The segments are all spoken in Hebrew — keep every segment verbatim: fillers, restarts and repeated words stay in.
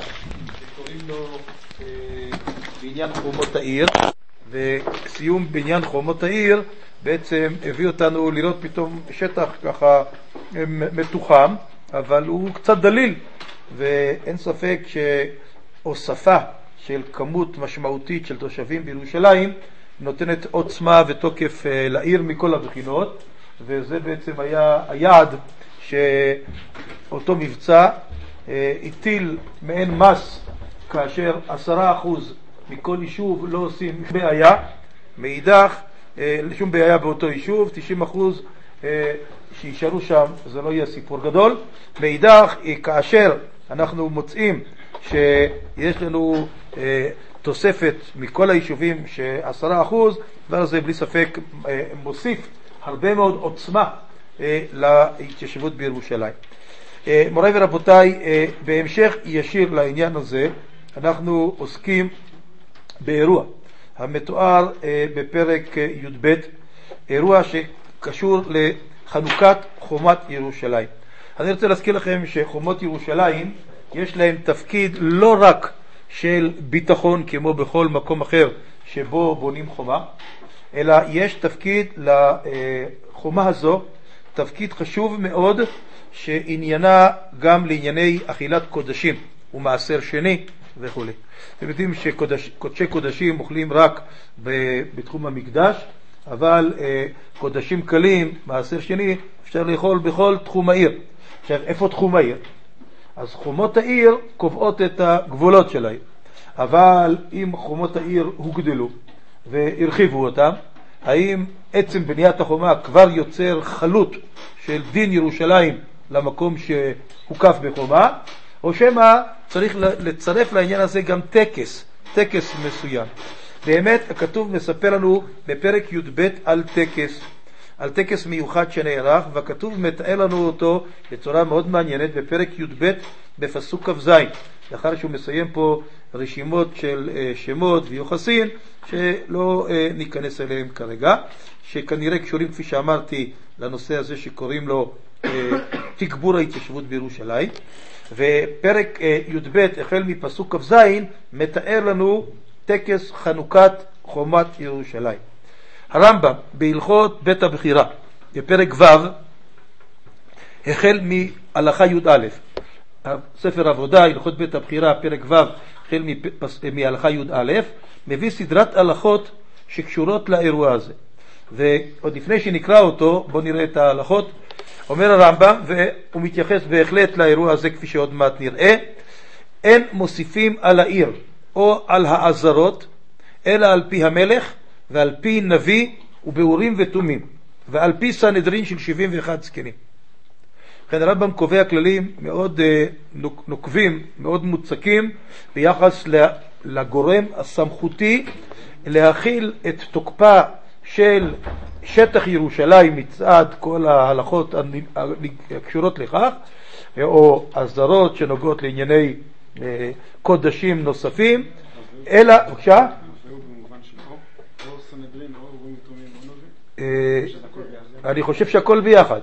שקוראים לו אה, בעניין חומות העיר, וסיום בעניין חומות העיר בעצם הביא אותנו לראות פתאום שטח ככה מתוחם, אבל הוא קצת דליל, ואין ספק שהוספה של כמות משמעותית של תושבים בירושלים נותנת עוצמה ותוקף לעיר מכל הבחינות, וזה בעצם היה היעד שאותו מבצע הטיל מעין מס, כאשר עשרה אחוז מכל יישוב לא עושים בעיה, מאידך שום בעיה באותו יישוב, תשעים אחוז שישארו שם, זה לא יהיה סיפור גדול. מאידך, כאשר אנחנו מוצאים שיש לנו תוספת מכל היישובים שעשרה אחוז, וזה בלי ספק מוסיף הרבה מאוד עוצמה להתיישבות בירושלים. מוריי ורבותיי, בהמשך ישיר לעניין הזה אנחנו עוסקים באירוע המתואר בפרק י"ב, אירוע שקשור לחנוכת חומת ירושלים. אני רוצה להזכיר לכם שחומות ירושלים יש להם תפקיד לא רק של ביטחון כמו בכל מקום אחר שבו בונים חומה, אלא יש תפקיד לחומה הזו, תפקיד חשוב מאוד שעניינה גם לענייני אכילת קודשים ומעשר שני וכו'. אתם יודעים שקודשי קודשים אוכלים רק בתחום המקדש, אבל קודשים קלים, מעשר שני, אפשר לאכול בכל תחום העיר. עכשיו, איפה תחום העיר? אז חומות העיר קובעות את הגבולות של העיר. אבל אם חומות העיר הוגדלו והרחיבו אותם, האם עצם בניית החומה כבר יוצר חלות של דין ירושלים למקום שהוקף בחומה, או שמה צריך לצרף לעניין הזה גם טקס, טקס מסוים. באמת הכתוב מספר לנו בפרק י"ב על טקס, על טקס מיוחד שנערך, והכתוב מתאר לנו אותו בצורה מאוד מעניינת בפרק י"ב בפסוק כ"ז, לאחר שהוא מסיים פה רשימות של שמות ויוחסין שלא ניכנס אליהם כרגע, שכנראה קשורים כפי שאמרתי לנושא הזה שקוראים לו תגבור ההתיישבות בירושלים. ופרק י"ב החל מפסוק כ"ז מתאר לנו טקס חנוכת חומת ירושלים. הרמב"ם בהלכות בית הבחירה בפרק ו' החל מהלכה י"א, ספר עבודה הלכות בית הבחירה פרק ו' החל מהלכה י"א, מביא סדרת הלכות שקשורות לאירוע הזה. ועוד לפני שנקרא אותו בוא נראה את ההלכות. אומר הרמב"ם, והוא מתייחס בהחלט לאירוע הזה כפי שעוד מעט נראה, אין מוסיפים על העיר או על העזרות אלא על פי המלך ועל פי נביא ובאורים ותומים ועל פי סנהדרין של שבעים ואחד זקנים. לכן הרמב"ם קובע כללים מאוד נוקבים, מאוד מוצקים ביחס לגורם הסמכותי להכיל את תוקפה של שטח ירושלים מצד כל ההלכות הקשורות לכך, או הסדרות שנוגעות לענייני קודשים נוספים, אלא, בבקשה? אני חושב שהכל ביחד.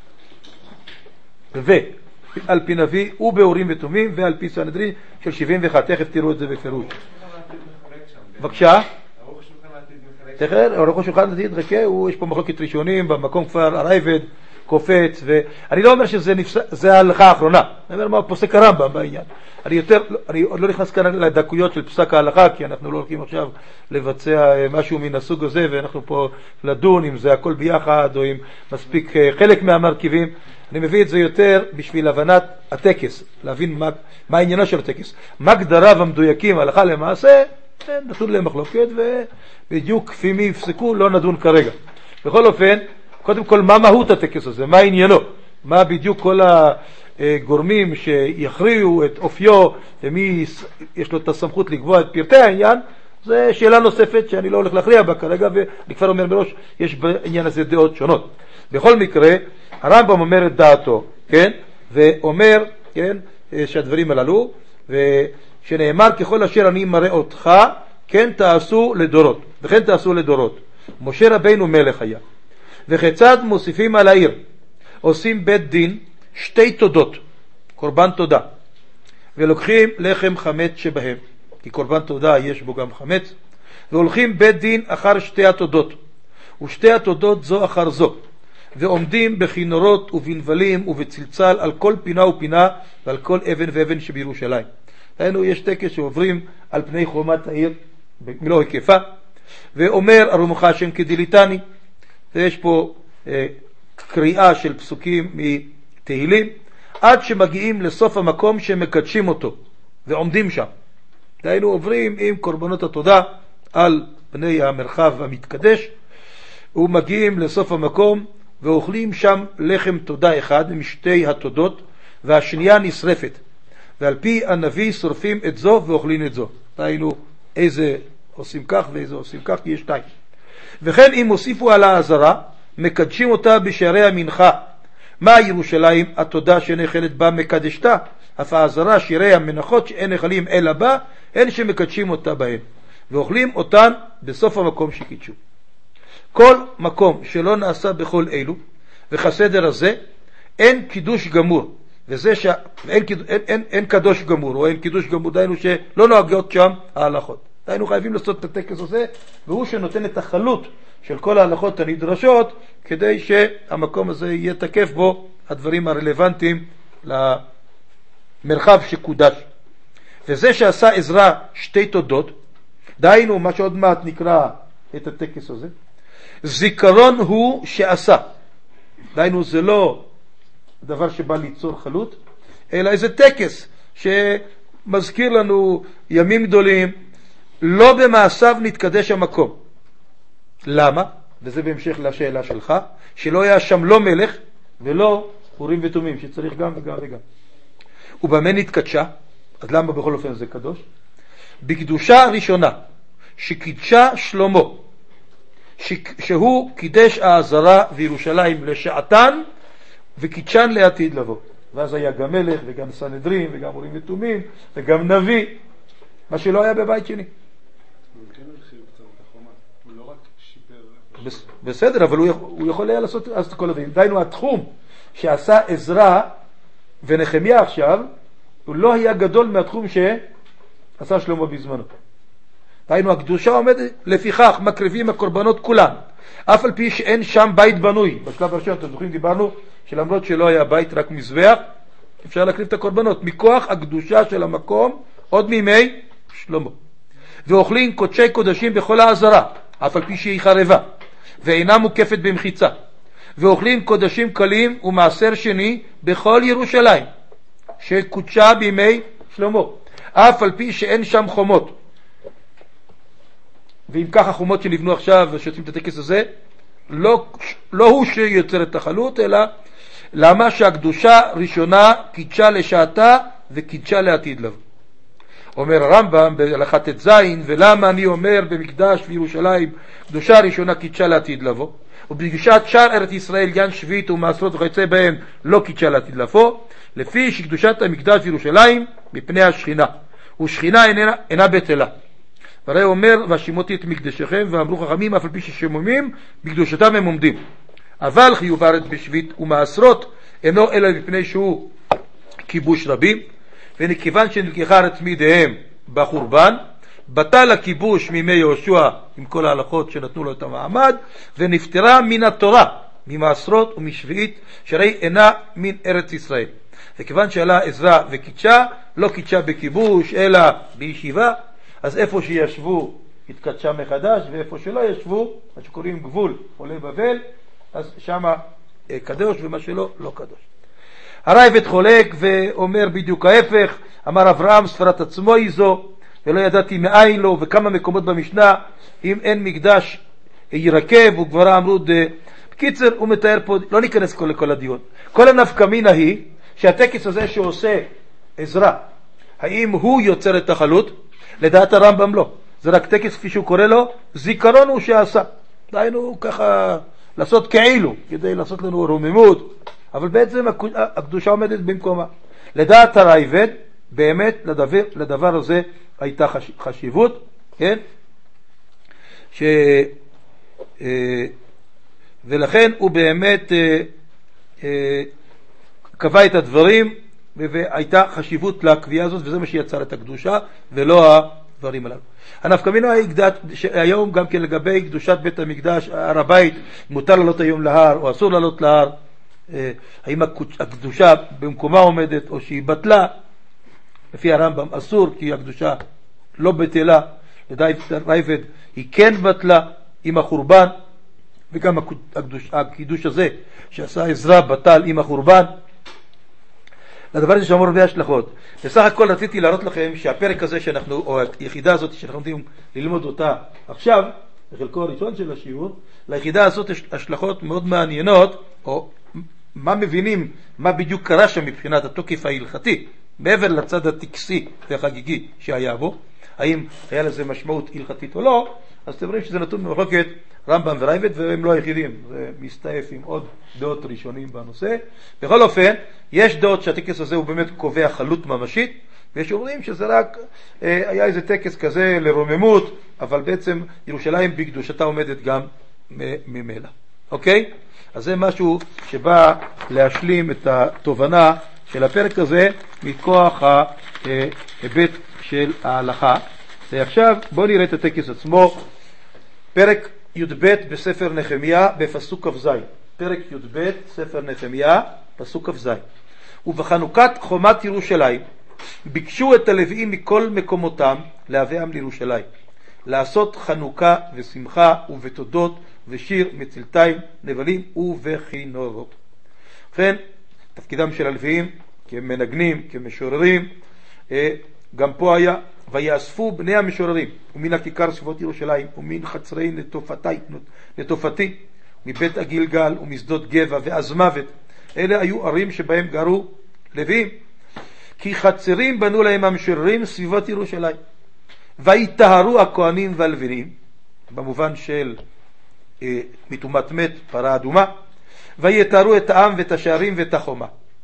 ועל פי נביא ובאורים ותומים ועל פי סנהדרין של שבעים ואחת, תכף תראו את זה בפירוש. בבקשה? תכף, אורך השולחן עתיד, חכה, יש פה מחלוקת ראשונים, במקום כפר הרייבד, קופץ, ואני לא אומר שזה ההלכה האחרונה, אני אומר מה פוסק הרמב"ם בעניין. אני יותר, אני עוד לא נכנס כאן לדקויות של פסק ההלכה, כי אנחנו לא הולכים עכשיו לבצע משהו מן הסוג הזה, ואנחנו פה לדון אם זה הכל ביחד, או אם מספיק חלק מהמרכיבים. אני מביא את זה יותר בשביל הבנת הטקס, להבין מה, מה העניינו של הטקס. מה גדריו המדויקים הלכה למעשה, נתון למחלוקת, ובדיוק כפי מי יפסקו לא נדון כרגע. בכל אופן, קודם כל מה מהות הטקס הזה, מה עניינו, מה בדיוק כל הגורמים שיכריעו את אופיו, ומי יש לו את הסמכות לקבוע את פרטי העניין, זה שאלה נוספת שאני לא הולך להכריע בה כרגע, ואני כבר אומר מראש, יש בעניין הזה דעות שונות. בכל מקרה, הרמב"ם אומר את דעתו, כן? ואומר, כן, שהדברים הללו, ושנאמר ככל אשר אני מראה אותך, כן תעשו לדורות, וכן תעשו לדורות. משה רבינו מלך היה. וכיצד מוסיפים על העיר? עושים בית דין שתי תודות, קורבן תודה. ולוקחים לחם חמץ שבהם, כי קורבן תודה יש בו גם חמץ, והולכים בית דין אחר שתי התודות, ושתי התודות זו אחר זו, ועומדים בכינורות ובנבלים ובצלצל על כל פינה ופינה ועל כל אבן ואבן שבירושלים. היינו יש טקס שעוברים על פני חומת העיר במלוא היקפה, ואומר ארומך השם כדיליטני, ויש פה אה, קריאה של פסוקים מתהילים, עד שמגיעים לסוף המקום שמקדשים אותו ועומדים שם. היינו עוברים עם קורבנות התודה על פני המרחב המתקדש, ומגיעים לסוף המקום ואוכלים שם לחם תודה אחד משתי התודות, והשנייה נשרפת, ועל פי הנביא שורפים את זו ואוכלים את זו. היינו איזה עושים כך ואיזה עושים כך, כי יש שתיים. וכן אם הוסיפו על העזרה, מקדשים אותה בשערי המנחה. מה ירושלים? התודה שנחלת בה מקדשתה, אף העזרה שירי המנחות שאין נחלים אלא בה, הן שמקדשים אותה בהן, ואוכלים אותן בסוף המקום שקידשו. כל מקום שלא נעשה בכל אלו, וכסדר הזה, אין קידוש גמור, וזה ש... אין, אין, אין, אין קדוש גמור, או אין קידוש גמור, דיינו שלא נוהגות שם ההלכות. דיינו חייבים לעשות את הטקס הזה, והוא שנותן את החלות של כל ההלכות הנדרשות, כדי שהמקום הזה יהיה תקף בו הדברים הרלוונטיים למרחב שקודש. וזה שעשה עזרא שתי תודות, דיינו מה שעוד מעט נקרא את הטקס הזה, זיכרון הוא שעשה. דיינו זה לא דבר שבא ליצור חלות, אלא איזה טקס שמזכיר לנו ימים גדולים, לא במעשיו נתקדש המקום. למה? וזה בהמשך לשאלה שלך, שלא היה שם לא מלך ולא אורים ותומים, שצריך גם וגם וגם. ובמה נתקדשה? אז למה בכל אופן זה קדוש? בקדושה הראשונה שקידשה שלמה, שהוא קידש העזרה וירושלים לשעתן וקידשן לעתיד לבוא. ואז היה גם מלך וגם סנהדרין וגם אורים ותומים וגם נביא, מה שלא היה בבית שני. בסדר, אבל הוא יכול היה לעשות אז כל הדברים. דיינו, התחום שעשה עזרא ונחמיה עכשיו, הוא לא היה גדול מהתחום שעשה שלמה בזמנו. דיינו, הקדושה עומדת, לפיכך מקריבים הקורבנות כולם, אף על פי שאין שם בית בנוי. בשלב הראשון, אתם זוכרים, דיברנו שלמרות שלא היה בית, רק מזבח, אפשר להקריב את הקורבנות, מכוח הקדושה של המקום, עוד מימי שלמה. ואוכלים קודשי קודשים בכל העזרה, אף על פי שהיא חרבה, ואינה מוקפת במחיצה. ואוכלים קודשים קלים ומעשר שני בכל ירושלים, שקודשה בימי שלמה, אף על פי שאין שם חומות. ואם כך החומות שנבנו עכשיו ושעושים את הטקס הזה, לא, לא הוא שיוצר את החלות, אלא למה שהקדושה ראשונה קידשה לשעתה וקידשה לעתיד לבוא. אומר הרמב"ם בהלכת ט"ז, ולמה אני אומר במקדש בירושלים קדושה ראשונה קידשה לעתיד לבוא, ובקדושת שאר ארץ ישראל גן שביעית ומעשרות וכיוצא בהם לא קידשה לעתיד לבוא, לפי שקדושת המקדש בירושלים מפני השכינה, ושכינה אינה, אינה בטלה. והרי אומר, והשימותי את מקדשכם, ואמרו חכמים אף על פי ששמומים בקדושתם הם עומדים. אבל חיוב הארץ בשביעית ומעשרות אינו אלא מפני שהוא כיבוש רבים, וכיוון שנלקחה הארץ מידיהם בחורבן, בטל הכיבוש מימי יהושע עם כל ההלכות שנתנו לו את המעמד, ונפטרה מן התורה, ממעשרות ומשביעית, שהרי אינה מן ארץ ישראל. וכיוון שעלה עזרא וקידשה, לא קידשה בכיבוש אלא בישיבה, אז איפה שישבו התקדשה מחדש, ואיפה שלא ישבו, מה שקוראים גבול עולי בבל, אז שמה קדוש, ומה שלא לא קדוש. הרייבד חולק ואומר בדיוק ההפך. אמר אברהם ספרת עצמו היא זו, ולא ידעתי מאין לו, וכמה מקומות במשנה, אם אין מקדש ירקב, וכברה אמרו ד... בקיצר הוא מתאר פה, לא ניכנס כל, לכל הדיון. כל הנפקא מינה היא שהטקס הזה שעושה עזרא, האם הוא יוצר את החלות? לדעת הרמב"ם לא, זה רק טקס כפי שהוא קורא לו, זיכרון הוא שעשה. דיינו ככה לעשות כאילו, כדי לעשות לנו רוממות, אבל בעצם הקדושה עומדת במקומה. לדעת הרייבד, באמת לדבר, לדבר הזה הייתה חשיבות, כן? ש... ולכן הוא באמת קבע את הדברים והייתה חשיבות לקביעה הזאת, וזה מה שיצר את הקדושה, ולא הדברים הללו. הנפקא מינה היום גם כן לגבי קדושת בית המקדש, הר הבית, מותר לעלות היום להר, או אסור לעלות להר, האם הקדושה במקומה עומדת, או שהיא בטלה, לפי הרמב"ם אסור, כי הקדושה לא בטלה, לדעת רייבד היא כן בטלה עם החורבן, וגם הקדוש, הקידוש הזה שעשה עזרא בטל עם החורבן. לדבר הזה שאמור הרבה השלכות. בסך הכל רציתי להראות לכם שהפרק הזה שאנחנו, או היחידה הזאת שאנחנו רוצים ללמוד אותה עכשיו, בחלקו הראשון של השיעור, ליחידה הזאת יש השלכות מאוד מעניינות, או מה מבינים, מה בדיוק קרה שם מבחינת התוקף ההלכתי, מעבר לצד הטקסי והחגיגי שהיה בו, האם היה לזה משמעות הלכתית או לא, אז אתם רואים שזה נתון במחלוקת רמב"ם ורייבד, והם לא היחידים, זה מסתעף עם עוד דעות ראשונים בנושא. בכל אופן, יש דעות שהטקס הזה הוא באמת קובע חלות ממשית, ויש אומרים שזה רק אה, היה איזה טקס כזה לרוממות, אבל בעצם ירושלים בקדושתה עומדת גם ממילא. אוקיי? אז זה משהו שבא להשלים את התובנה של הפרק הזה מכוח ההיבט של ההלכה. ועכשיו בואו נראה את הטקס עצמו. פרק י"ב בספר נחמיה בפסוק כ"ז. פרק י"ב ספר נחמיה פסוק כ"ז. ובחנוכת חומת ירושלים ביקשו את הלוויים מכל מקומותם להביאם לירושלים, לעשות חנוכה ושמחה ובתודות ושיר מצלתיים נבלים ובכינורות. לכן תפקידם של הלוויים כמנגנים, כמשוררים, גם פה היה ויאספו בני המשוררים ומן הכיכר סביבות ירושלים ומן חצרי נטופתי, נטופתי מבית הגלגל ומשדות גבע ואז מוות. אלה היו ערים שבהם גרו לוויים, כי חצרים בנו להם המשוררים סביבות ירושלים. ויטהרו הכהנים והלוויים, במובן של אה, מטומאת מת, פרה אדומה, ויטהרו את העם ואת השערים ואת החומה.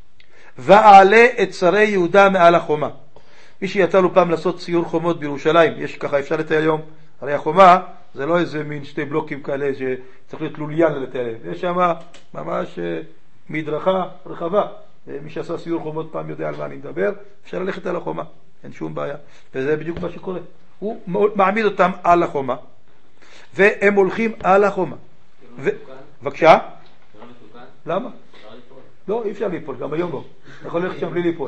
ואעלה את שרי יהודה מעל החומה. מי שיצא לו פעם לעשות ציור חומות בירושלים, יש ככה, אפשר לתאר היום, הרי החומה זה לא איזה מין שתי בלוקים כאלה שצריך להיות לוליין לתאר, יש שם ממש מדרכה רחבה. מי שעשה ציור חומות פעם יודע על מה אני מדבר, אפשר ללכת על החומה, אין שום בעיה, וזה בדיוק מה שקורה. הוא מעמיד אותם על החומה, והם הולכים על החומה. בבקשה? למה? לא, אי אפשר ליפול, גם היום לא. יכול ללכת שם בלי ליפול.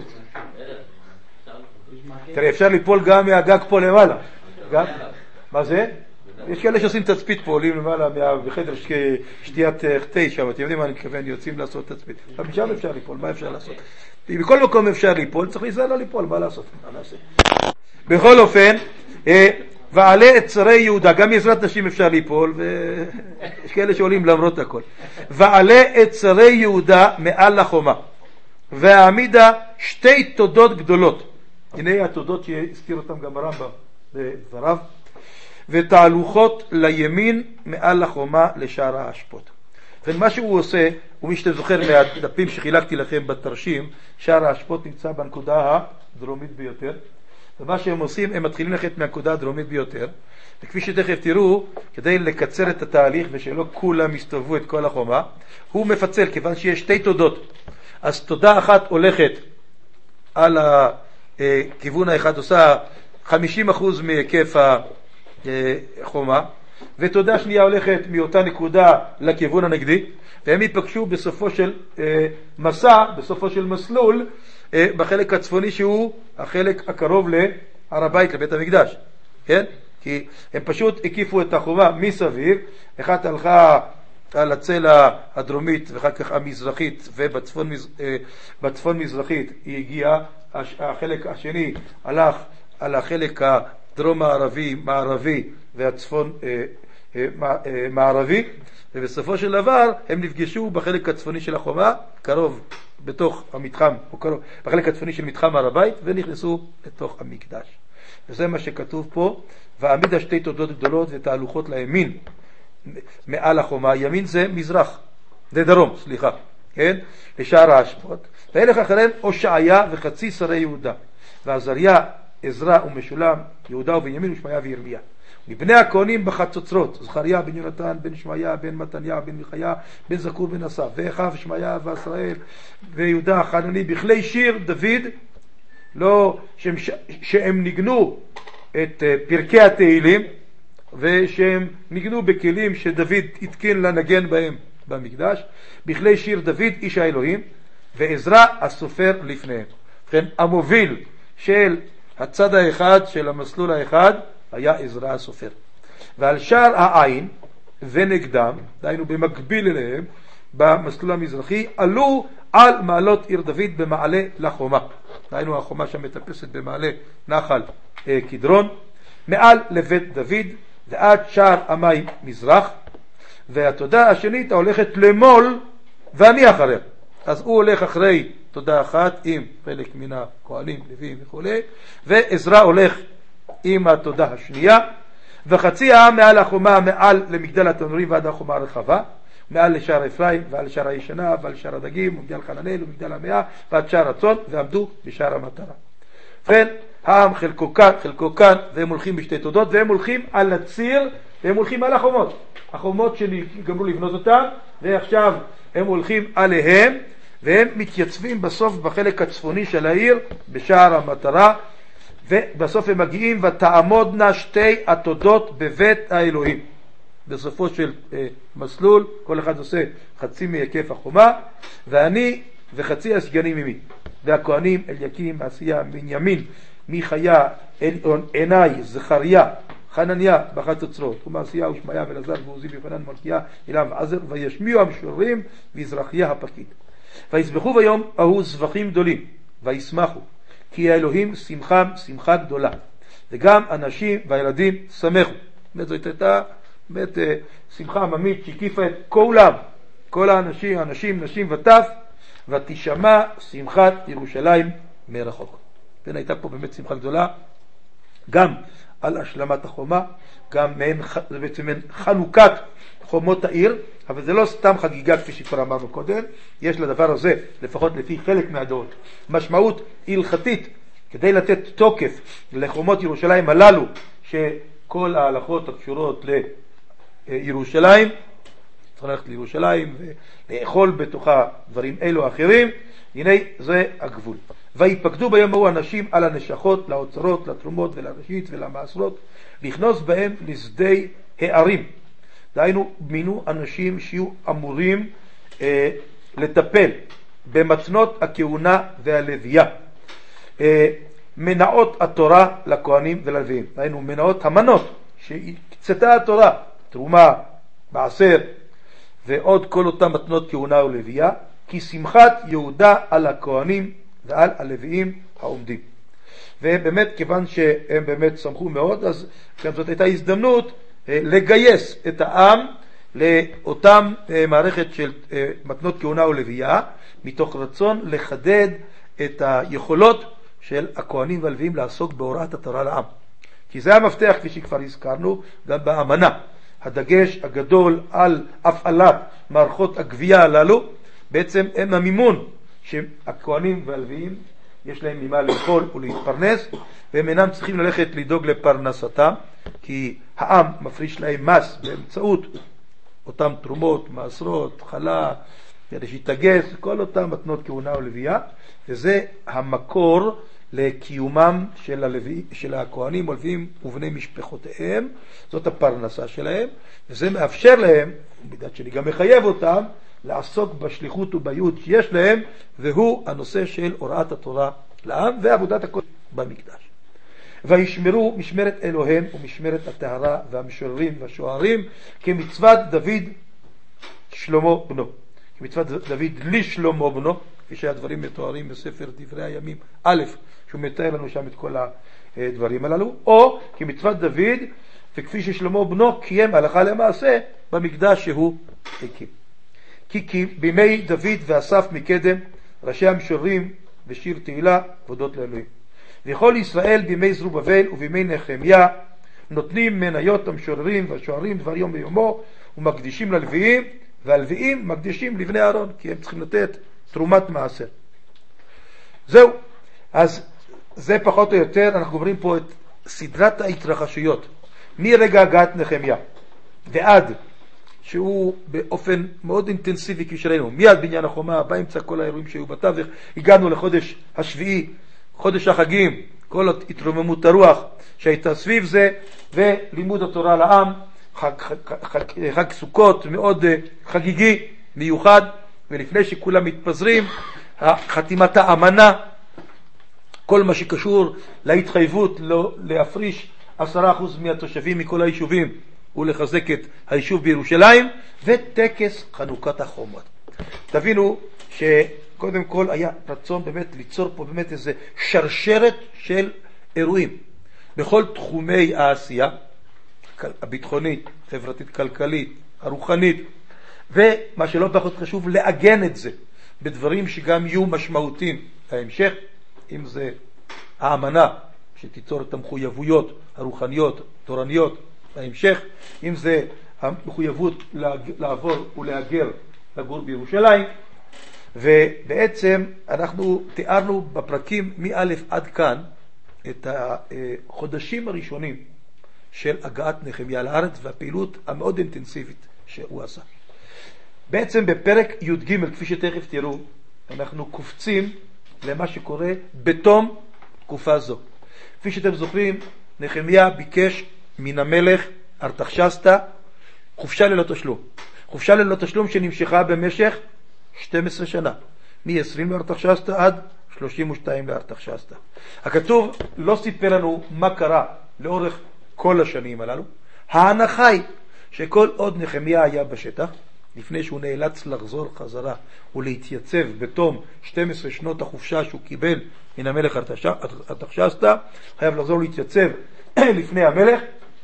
תראה, אפשר ליפול גם מהגג פה למעלה. מה זה? יש כאלה שעושים תצפית פה, עולים למעלה בחדר שתיית תה שם, אתם יודעים מה אני מתכוון, יוצאים לעשות תצפית. אבל שם אפשר ליפול, מה אפשר לעשות? בכל מקום אפשר ליפול, צריך להיזהר לא ליפול, מה לעשות? מה נעשה? בכל אופן, ועלה את שרי יהודה, גם בעזרת נשים אפשר ליפול, ויש כאלה שעולים למרות הכל. ועלה את שרי יהודה מעל לחומה, והעמידה שתי תודות גדולות. הנה התודות שהזכיר אותם גם הרמב"ם בדבריו. ותהלוכות לימין מעל לחומה לשער האשפות. ומה שהוא עושה, ומי שאתם זוכר מהדפים שחילקתי לכם בתרשים, שער האשפות נמצא בנקודה הדרומית ביותר, ומה שהם עושים, הם מתחילים ללכת מהנקודה הדרומית ביותר, וכפי שתכף תראו, כדי לקצר את התהליך ושלא כולם יסתובבו את כל החומה, הוא מפצל, כיוון שיש שתי תודות. אז תודה אחת הולכת על הכיוון האחד, עושה חמישים אחוז מהיקף החומה, ותודה שנייה הולכת מאותה נקודה לכיוון הנגדי, והם ייפגשו בסופו של מסע, בסופו של מסלול, בחלק הצפוני שהוא החלק הקרוב להר הבית, לבית המקדש. כן? כי הם פשוט הקיפו את החומה מסביב, אחת הלכה על הצלע הדרומית ואחר כך המזרחית, ובצפון בצפון מזרחית היא הגיעה, החלק השני הלך על החלק הדרום הערבי, מערבי והצפון מערבי, ובסופו של דבר הם נפגשו בחלק הצפוני של החומה, קרוב בתוך המתחם, או קרוב, בחלק הצפוני של מתחם הר הבית, ונכנסו לתוך המקדש. וזה מה שכתוב פה, והעמידה שתי תודות גדולות ותהלוכות לימין מעל החומה. ימין זה מזרח, זה דרום, סליחה, כן? לשער האשפות. והלך אחריהם הושעיה וחצי שרי יהודה, ועזריה, עזרא ומשולם, יהודה ובנימין ושמעיה וירמיה. מבני הכהנים בחצוצרות, זכריה בן יונתן, בן שמעיה, בן מתניה, בן מיכיה, בן זכור בן אסף, ואחיו שמעיה וישראל ויהודה חנני, בכלי שיר דוד, לא, שהם, שהם ניגנו את פרקי התהילים, ושהם ניגנו בכלים שדוד התקין לנגן בהם במקדש, בכלי שיר דוד איש האלוהים, ועזרא הסופר לפניהם. לכן המוביל של הצד האחד של המסלול האחד היה עזרא הסופר. ועל שער העין ונגדם, דהיינו במקביל אליהם, במסלול המזרחי, עלו על מעלות עיר דוד במעלה לחומה. דהיינו החומה שמטפסת במעלה נחל אה, קדרון, מעל לבית דוד ועד שער המים מזרח, והתודה השנית ההולכת למול ואני אחריה. אז הוא הולך אחרי תודה אחת עם חלק מן הכהנים, לוויים וכו', ועזרא הולך עם התודה השנייה, וחצי העם מעל החומה, מעל למגדל התנורים ועד החומה הרחבה, מעל לשער אפרים ועל שער הישנה ועל שער הדגים ומגדל חננאל ומגדל המאה ועד שער הצאן, ועמדו בשער המטרה. ובכן העם חלקו כאן, חלקו כאן, והם הולכים בשתי תודות, והם הולכים על הציר, והם הולכים על החומות. החומות שגמרו לבנות אותם, ועכשיו הם הולכים עליהם, והם מתייצבים בסוף בחלק הצפוני של העיר, בשער המטרה, ובסוף הם מגיעים, ותעמודנה שתי התודות בבית האלוהים. בסופו של אה, מסלול, כל אחד עושה חצי מהיקף החומה, ואני וחצי הסגנים עמי. והכהנים אליקים, מעשיה, בנימין, מיכיה, עיני, זכריה, חנניה בחצוצרות, ומעשיה ושמעיה ואלעזר ועוזי ויוחנן מלכיה, אילם ועזר, וישמיעו המשוררים ויזרחיה הפקיד. ויזבחו ביום ההוא זבחים גדולים, וישמחו, כי האלוהים שמחם שמחה גדולה, וגם אנשים והילדים שמחו. באמת זאת הייתה באמת שמחה עממית שהקיפה את כולם, כל האנשים, אנשים, נשים וטף, ותשמע שמחת ירושלים מרחוק. כן, הייתה פה באמת שמחה גדולה, גם על השלמת החומה, גם מעין, זה בעצם מעין חנוכת חומות העיר, אבל זה לא סתם חגיגה כפי שכבר אמרנו קודם, יש לדבר הזה, לפחות לפי חלק מהדעות, משמעות הלכתית, כדי לתת תוקף לחומות ירושלים הללו, שכל ההלכות הקשורות לירושלים, צריך ללכת לירושלים ולאכול בתוכה דברים אלו או אחרים, הנה זה הגבול. ויפקדו ביום ההוא אנשים על הנשכות, לאוצרות, לתרומות ולראשית ולמעשרות, לכנוס בהם לשדי הערים. דהיינו, מינו אנשים שיהיו אמורים אה, לטפל במתנות הכהונה והלוויה. אה, מנעות התורה לכהנים וללוויים. דהיינו, מנעות המנות שהקצתה התורה, תרומה, מעשר, ועוד כל אותם מתנות כהונה ולוויה, כי שמחת יהודה על הכהנים ועל הלוויים העומדים. ובאמת, כיוון שהם באמת שמחו מאוד, אז גם זאת הייתה הזדמנות לגייס את העם לאותם מערכת של מתנות כהונה ולוויה, מתוך רצון לחדד את היכולות של הכהנים והלוויים לעסוק בהוראת התורה לעם. כי זה המפתח, כפי שכבר הזכרנו, גם באמנה. הדגש הגדול על הפעלת מערכות הגבייה הללו, בעצם הם המימון שהכהנים והלוויים יש להם ממה לאכול ולהתפרנס, והם אינם צריכים ללכת לדאוג לפרנסתם, כי העם מפריש להם מס באמצעות אותם תרומות, מעשרות, חלה, כדי שיתגס, כל אותם מתנות כהונה ולוויה, וזה המקור לקיומם של, הלוי, של הכהנים ולוויים ובני משפחותיהם, זאת הפרנסה שלהם, וזה מאפשר להם, במידת שני גם מחייב אותם, לעסוק בשליחות ובייעוד שיש להם, והוא הנושא של הוראת התורה לעם ועבודת הקודש במקדש. וישמרו משמרת אלוהים ומשמרת הטהרה והמשוררים והשוערים כמצוות דוד שלמה בנו. כמצוות דוד לשלמה בנו, כפי שהדברים מתוארים בספר דברי הימים א', שהוא מתאר לנו שם את כל הדברים הללו, או כמצוות דוד וכפי ששלמה בנו קיים הלכה למעשה במקדש שהוא הקים. כי, כי בימי דוד ואסף מקדם ראשי המשוררים ושיר תהילה ועבודות לאלוהים. וכל ישראל בימי זרובבל ובימי נחמיה נותנים מניות המשוררים והשוערים דבר יום ביומו ומקדישים ללוויים, והלוויים מקדישים לבני אהרון, כי הם צריכים לתת תרומת מעשר. זהו. אז זה פחות או יותר, אנחנו עוברים פה את סדרת ההתרחשויות מרגע הגעת נחמיה ועד שהוא באופן מאוד אינטנסיבי כפי שראינו, מיד בניין החומה, באמצע כל האירועים שהיו בתווך, הגענו לחודש השביעי, חודש החגים, כל התרוממות הרוח שהייתה סביב זה, ולימוד התורה לעם, חג, חג, חג, חג סוכות מאוד חגיגי, מיוחד, ולפני שכולם מתפזרים, חתימת האמנה, כל מה שקשור להתחייבות לא להפריש עשרה אחוז מהתושבים מכל היישובים ולחזק את היישוב בירושלים, וטקס חנוכת החומות. תבינו שקודם כל היה רצון באמת ליצור פה באמת איזה שרשרת של אירועים בכל תחומי העשייה, הביטחונית, חברתית, כלכלית, הרוחנית, ומה שלא פחות חשוב, לעגן את זה בדברים שגם יהיו משמעותיים להמשך, אם זה האמנה שתיצור את המחויבויות הרוחניות, תורניות בהמשך, אם זה המחויבות לעבור ולהגר לגור בירושלים. ובעצם אנחנו תיארנו בפרקים מא' עד כאן את החודשים הראשונים של הגעת נחמיה לארץ והפעילות המאוד אינטנסיבית שהוא עשה. בעצם בפרק י' ג' כפי שתכף תראו, אנחנו קופצים למה שקורה בתום תקופה זו. כפי שאתם זוכרים, נחמיה ביקש מן המלך ארתחשסתא חופשה ללא תשלום. חופשה ללא תשלום שנמשכה במשך שתים עשרה שנה, מ-עשרים לארתחשסתא עד שלושים ושתיים לארתחשסתא. הכתוב לא סיפר לנו מה קרה לאורך כל השנים הללו. ההנחה היא שכל עוד נחמיה היה בשטח, לפני שהוא נאלץ לחזור חזרה ולהתייצב בתום שתים עשרה שנות החופשה שהוא קיבל מן המלך ארתחשסתא, חייב לחזור להתייצב לפני המלך,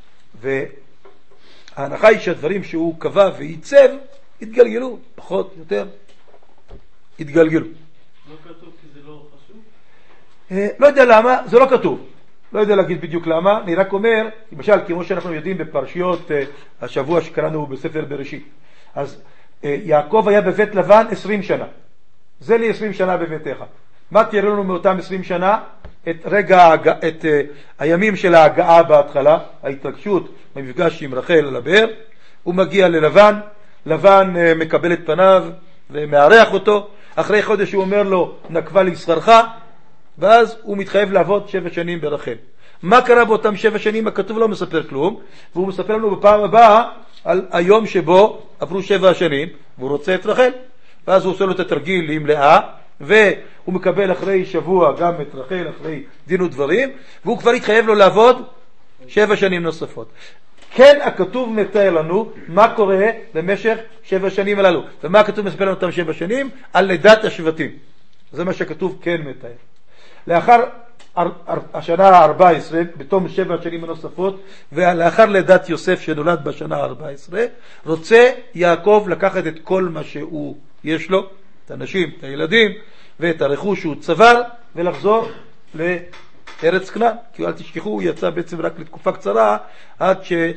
וההנחה היא שהדברים שהוא קבע וייצב התגלגלו, פחות, יותר, התגלגלו. לא כתוב כי זה לא חשוב? לא יודע למה, זה לא כתוב. לא יודע להגיד בדיוק למה, אני רק אומר, למשל, כמו שאנחנו יודעים בפרשיות השבוע שקראנו בספר בראשית, אז יעקב היה בבית לבן עשרים שנה. זה לי עשרים שנה בביתך. מה תראה לנו מאותם עשרים שנה? את רגע, את הימים של ההגעה בהתחלה, ההתרגשות במפגש עם רחל על הבאר, הוא מגיע ללבן, לבן מקבל את פניו ומארח אותו, אחרי חודש הוא אומר לו נקבה לי שכרך, ואז הוא מתחייב לעבוד שבע שנים ברחל. מה קרה באותם שבע שנים? הכתוב לא מספר כלום, והוא מספר לנו בפעם הבאה על היום שבו עברו שבע שנים, והוא רוצה את רחל, ואז הוא עושה לו את התרגיל עם לאה, והוא מקבל אחרי שבוע גם את רחל, אחרי דין ודברים, והוא כבר התחייב לו לעבוד שבע שנים נוספות. כן, הכתוב מתאר לנו מה קורה במשך שבע שנים הללו. ומה הכתוב מספר לנו אותם שבע שנים? על לידת השבטים. זה מה שכתוב כן מתאר. לאחר השנה ה-ארבע עשרה, בתום שבע שנים הנוספות, ולאחר לידת יוסף שנולד בשנה ה-ארבע עשרה, רוצה יעקב לקחת את כל מה שהוא יש לו, את האנשים, את הילדים, ואת הרכוש שהוא צבר, ולחזור לארץ כנען. כי אל תשכחו, הוא יצא בעצם רק לתקופה קצרה, עד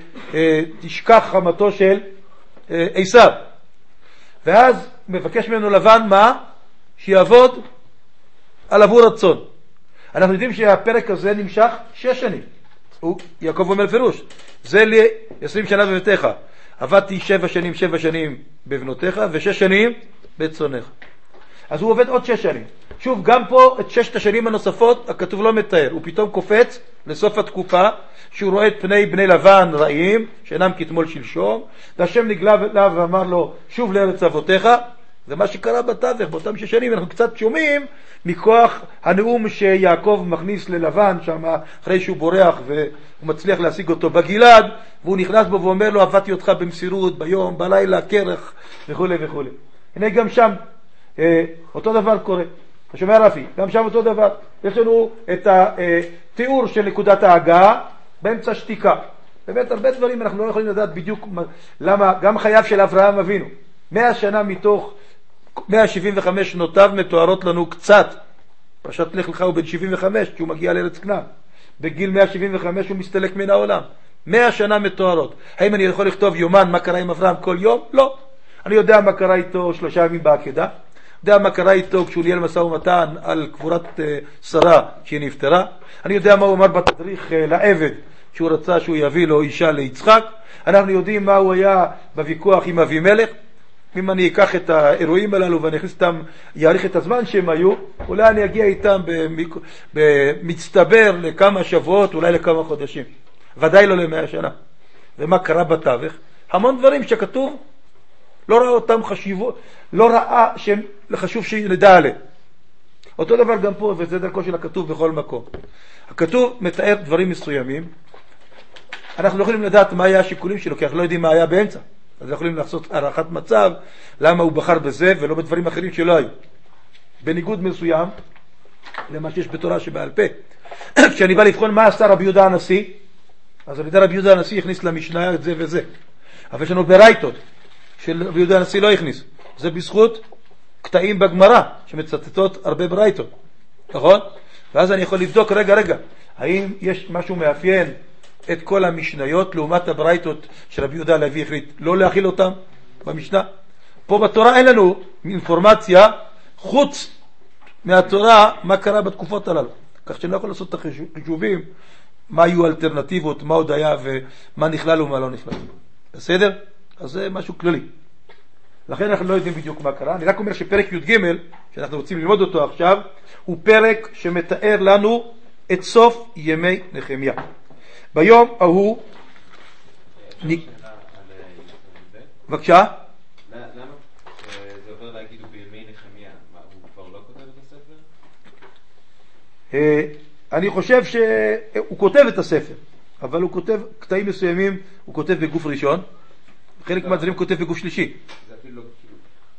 שתשכח חמתו של עשיו. ואז מבקש ממנו לבן מה? שיעבוד על עבור רצון. אנחנו יודעים שהפרק הזה נמשך שש שנים. הוא, יעקב אומר פירוש, זה לי עשרים שנה בביתך. עבדתי שבע שנים, שבע שנים בבנותיך, ושש שנים בצונך. אז הוא עובד עוד שש שנים. שוב, גם פה את ששת השנים הנוספות, הכתוב לא מתאר. הוא פתאום קופץ לסוף התקופה, שהוא רואה את פני בני לבן רעים, שאינם כתמול שלשום, והשם נגלה אליו ואמר לו, שוב לארץ אבותיך. זה מה שקרה בתווך, באותם שש שנים. אנחנו קצת שומעים מכוח הנאום שיעקב מכניס ללבן, שם אחרי שהוא בורח והוא מצליח להשיג אותו בגלעד, והוא נכנס בו ואומר לו, עבדתי אותך במסירות, ביום, בלילה, כרך, וכו' וכו'. הנה גם שם, אה, אותו דבר קורה. אתה שומע רפי? גם שם אותו דבר. יש לנו את התיאור של נקודת ההגעה באמצע שתיקה. באמת הרבה דברים אנחנו לא יכולים לדעת בדיוק למה, גם חייו של אברהם אבינו. מאה שנה מתוך מאה שבעים וחמש שנותיו מתוארות לנו קצת. פרשת לך לך הוא בן שבעים וחמש כשהוא מגיע לארץ כנען. בגיל מאה שבעים וחמש הוא מסתלק מן העולם. מאה שנה מתוארות. האם אני יכול לכתוב יומן מה קרה עם אברהם כל יום? לא. אני יודע מה קרה איתו שלושה ימים בעקדה. יודע מה קרה איתו כשהוא ניהל משא ומתן על קבורת uh, שרה שהיא נפטרה. אני יודע מה הוא אמר בתדריך uh, לעבד שהוא רצה שהוא יביא לו אישה ליצחק. אנחנו יודעים מה הוא היה בוויכוח עם אבימלך. אם אני אקח את האירועים הללו ואני אכניס אותם, יאריך את הזמן שהם היו, אולי אני אגיע איתם במצטבר לכמה שבועות, אולי לכמה חודשים. ודאי לא למאה שנה. ומה קרה בתווך? המון דברים שכתוב, לא ראה אותם חשיבות, לא ראה שהם חשוב שנדע עליהם. אותו דבר גם פה, וזה דרכו של הכתוב בכל מקום. הכתוב מתאר דברים מסוימים, אנחנו לא יכולים לדעת מה היה השיקולים שלו, כי אנחנו לא יודעים מה היה באמצע. אז אנחנו יכולים לעשות הערכת מצב, למה הוא בחר בזה ולא בדברים אחרים שלא היו. בניגוד מסוים, למה שיש בתורה שבעל פה. כשאני בא לבחון מה עשה רבי יהודה הנשיא, אז על ידי רבי יהודה הנשיא הכניס למשנה את זה וזה. אבל יש לנו ברייתות, של רבי יהודה הנשיא לא הכניס. זה בזכות קטעים בגמרא, שמצטטות הרבה ברייתות. נכון? ואז אני יכול לבדוק, רגע, רגע, האם יש משהו מאפיין את כל המשניות לעומת הברייתות של רבי יהודה הלוי החליט לא להכיל אותם במשנה. פה בתורה אין לנו אינפורמציה חוץ מהתורה מה קרה בתקופות הללו, כך שאני לא יכול לעשות את החישובים מה היו האלטרנטיבות, מה עוד היה ומה נכלל ומה לא נכלל. בסדר? אז זה משהו כללי, לכן אנחנו לא יודעים בדיוק מה קרה. אני רק אומר שפרק י' ג' שאנחנו רוצים ללמוד אותו עכשיו הוא פרק שמתאר לנו את סוף ימי נחמיה. ביום ההוא בבקשה? למה זה עובר להגיד הוא בימי נחמיה? הוא כבר לא כותב את הספר? אני חושב שהוא כותב את הספר, אבל הוא כותב קטעים מסוימים, הוא כותב בגוף ראשון, חלק מהדברים כותב בגוף שלישי. זה אפילו לא כאילו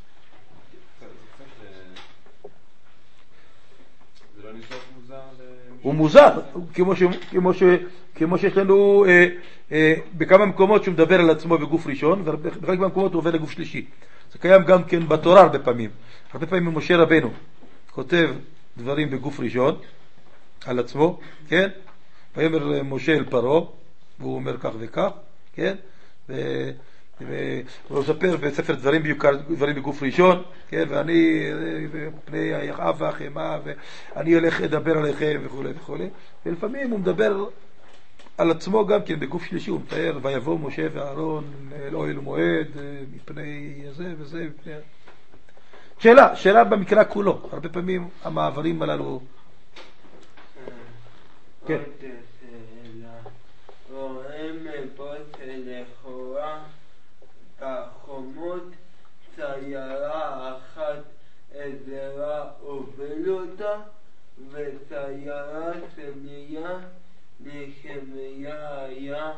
זה לא נשאר מוזר? הוא מוזר, כמו ש, כמו ש, כמו שיש לנו אה, אה, בכמה מקומות שהוא מדבר על עצמו בגוף ראשון, ובחלק מהמקומות הוא עובר לגוף שלישי. זה קיים גם כן בתורה הרבה פעמים. הרבה פעמים משה רבנו כותב דברים בגוף ראשון על עצמו, כן? ויאמר משה אל פרעה, והוא אומר כך וכך, כן? ו... והוא מספר בספר דברים ביוקר, דברים בגוף ראשון, כן? ואני פני אב ואחימה ואני הולך לדבר עליכם וכו' וכו'. ולפעמים הוא מדבר על עצמו גם כן בגוף שלישי, הוא מתאר ויבוא משה ואהרון אל אוהל מועד מפני זה וזה מפני... שאלה, שאלה במקרא כולו, הרבה פעמים המעברים הללו. כן. רואים פה שלכאורה בחומות ציירה אחת עזרא הוביל אותה וציירה שנייה נחמיה היה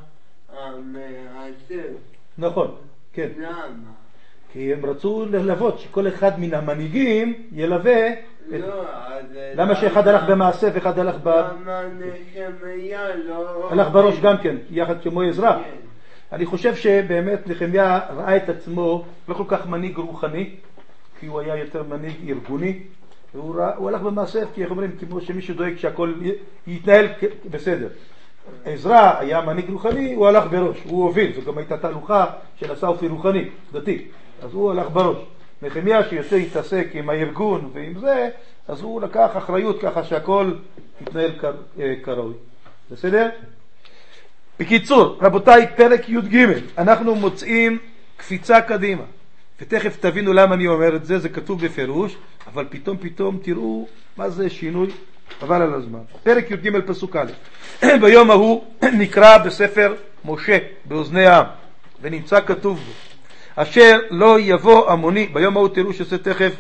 המעצב. נכון, כן. למה? כי הם רצו ללוות שכל אחד מן המנהיגים ילווה. לא, אז למה שאחד הלך במעשה ואחד הלך ב... למה נחמיה לא... הלך בראש גם כן, יחד כמו עזרא. אני חושב שבאמת נחמיה ראה את עצמו לא כל כך מנהיג רוחני, כי הוא היה יותר מנהיג ארגוני, והוא ראה, הוא הלך במעשה, כי איך אומרים, כמו שמישהו דואג שהכל יתנהל בסדר. עזרא היה מנהיג רוחני, הוא הלך בראש, הוא הוביל, זו גם הייתה תהלוכה של אסאופי רוחני, דתי, אז הוא הלך בראש. נחמיה שיותר התעסק עם הארגון ועם זה, אז הוא לקח אחריות ככה שהכל יתנהל כראוי. בסדר? בקיצור, רבותיי, פרק י' ג' אנחנו מוצאים קפיצה קדימה, ותכף תבינו למה אני אומר את זה, זה כתוב בפירוש, אבל פתאום פתאום תראו מה זה שינוי, חבל על הזמן. פרק י' ג' פסוק א' ביום ההוא נקרא בספר משה באוזני העם, ונמצא כתוב בו, אשר לא יבוא עמוני, ביום ההוא תראו שזה תכף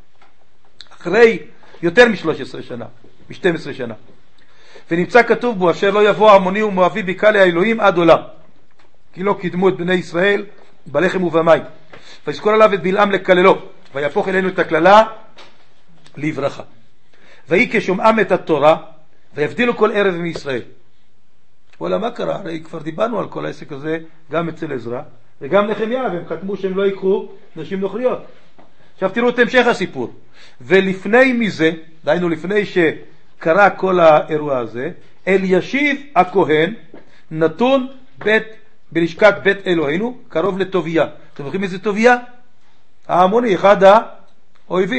אחרי יותר מ-שלוש עשרה שנה, מ-שתים עשרה שנה. ונמצא כתוב בו, אשר לא יבוא עמוני ומואבי בקהל האלוהים עד עולם. כי לא קידמו את בני ישראל בלחם ובמים. ויזכור עליו את בלעם לקללו, ויהפוך אלינו את הכללה לברכה. ויהי כשומעם את התורה, ויבדילו כל ערב מישראל. וואלה, מה קרה? הרי כבר דיברנו על כל העסק הזה, גם אצל עזרא, וגם נחמיה, והם חתמו שהם לא יקחו נשים נוכריות. עכשיו תראו את המשך הסיפור. ולפני מזה, דיינו לפני שקרה כל האירוע הזה, אלישיב הכהן נתון בית, בלשכת בית אלוהינו, קרוב לטוביה. אתם זוכרים איזה טוביה? העמוני, אחד האויבים.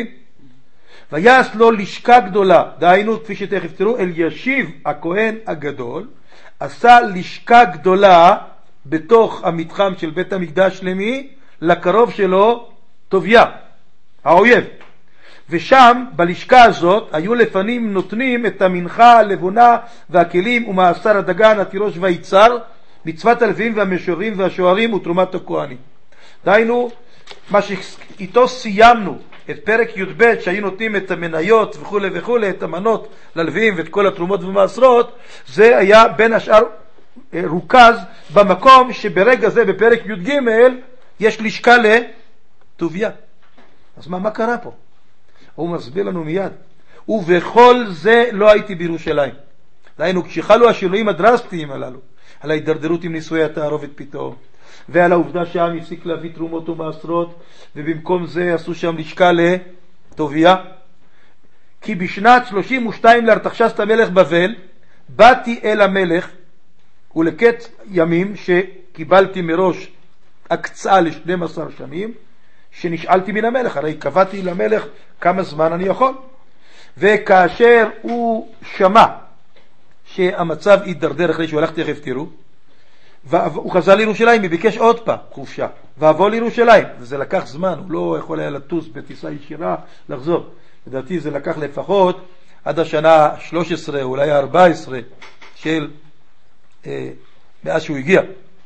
ויעש לו לשכה גדולה, דיינו כפי שתכף תראו, אלישיב הכהן הגדול, עשה לשכה גדולה בתוך המתחם של בית המקדש. למי? לקרוב שלו, טוביה, האויב. ושם בלשכה הזאת היו לפנים נותנים את המנחה, הלבונה והכלים ומעשר הדגן, התירוש והיצר, מצוות הלוויים והמשוררים והשוערים ותרומת הכהנים. דהיינו, מה שאיתו סיימנו את פרק י"ב, שהיו נותנים את המניות וכו' וכו', את המנות ללוויים ואת כל התרומות ומעשרות, זה היה בין השאר רוכז במקום שברגע זה בפרק י"ג יש לשכה לטוביה. אז מה, מה קרה פה? הוא מסביר לנו מיד, ובכל זה לא הייתי בירושלים. דהיינו, כשחלו השינויים הדרסטיים הללו, על ההידרדרות עם נישואי התערובת פתאום, ועל העובדה שהעם הפסיק להביא תרומות ומעשרות, ובמקום זה עשו שם לשכה לטוביה. כי בשנת שלושים ושתיים לארתחשסתא מלך בבל, באתי אל המלך, ולקט ימים שקיבלתי מראש הקצאה ל-שנים עשר שנים, שנשאלתי מן המלך, הרי קבעתי למלך כמה זמן אני יכול. וכאשר הוא שמע שהמצב יידרדר אחרי שהוא הלך, תכף תראו, והוא חזר לירושלים, הוא ביקש עוד פעם חופשה, ועבור לירושלים, וזה לקח זמן, הוא לא יכול היה לטוס בטיסה ישירה לחזור. לדעתי זה לקח לפחות עד השנה שלוש עשרה, אולי ארבע עשרה של אה, מאז שהוא הגיע.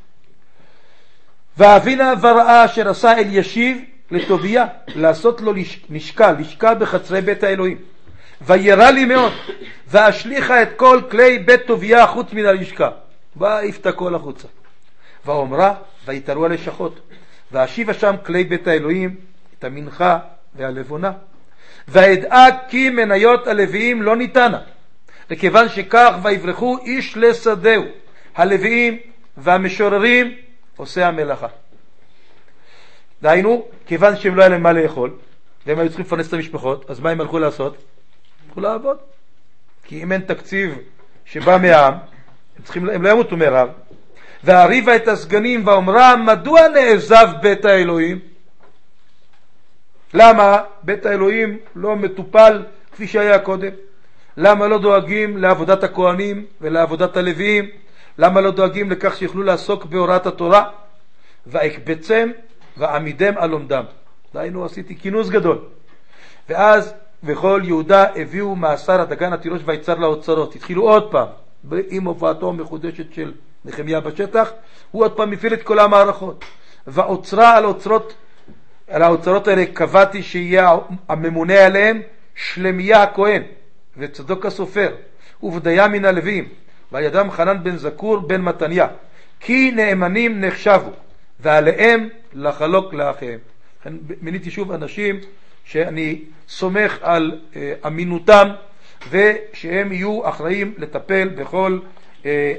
ואבינה וראה אשר עשה אל ישיב לטוביה, לעשות לו לשכה, לשכה בחצרי בית האלוהים. וירא לי מאוד, והשליחה את כל כלי בית טוביה חוץ מן הלשכה. והעיף כל החוצה. ואומרה, ויתרו הלשכות. והשיבה שם כלי בית האלוהים, את המנחה והלבונה. והדעה כי מניות הלוויים לא ניתנה. וכיוון שכך ויברחו איש לשדהו, הלוויים והמשוררים עושה המלאכה. דהיינו, כיוון שהם לא היה להם מה לאכול, והם היו צריכים לפרנס את המשפחות, אז מה הם הלכו לעשות? הלכו לעבוד. כי אם אין תקציב שבא מהעם, הם, צריכים, הם לא ימותו מרעב. והריבה את הסגנים ואומרה, מדוע נעזב בית האלוהים? למה בית האלוהים לא מטופל כפי שהיה קודם? למה לא דואגים לעבודת הכהנים ולעבודת הלוויים? למה לא דואגים לכך שיוכלו לעסוק בהוראת התורה? ואקבצם ועמידם על עומדם. דהיינו, עשיתי כינוס גדול. ואז וכל יהודה הביאו מעשר הדגן, התירוש והיצר לאוצרות. התחילו עוד פעם עם הופעתו המחודשת של נחמיה בשטח, הוא עוד פעם הפעיל את כל המערכות. והאוצרה על האוצרות, על האוצרות האלה קבעתי שיהיה הממונה עליהם שלמיה הכהן וצדוק הסופר ובדיה מן הלווים, ועל ידם חנן בן זקור בן מתניה, כי נאמנים נחשבו ועליהם לחלוק לאחיהם. מניתי שוב אנשים שאני סומך על אה, אמינותם, ושהם יהיו אחראים לטפל בכל אה,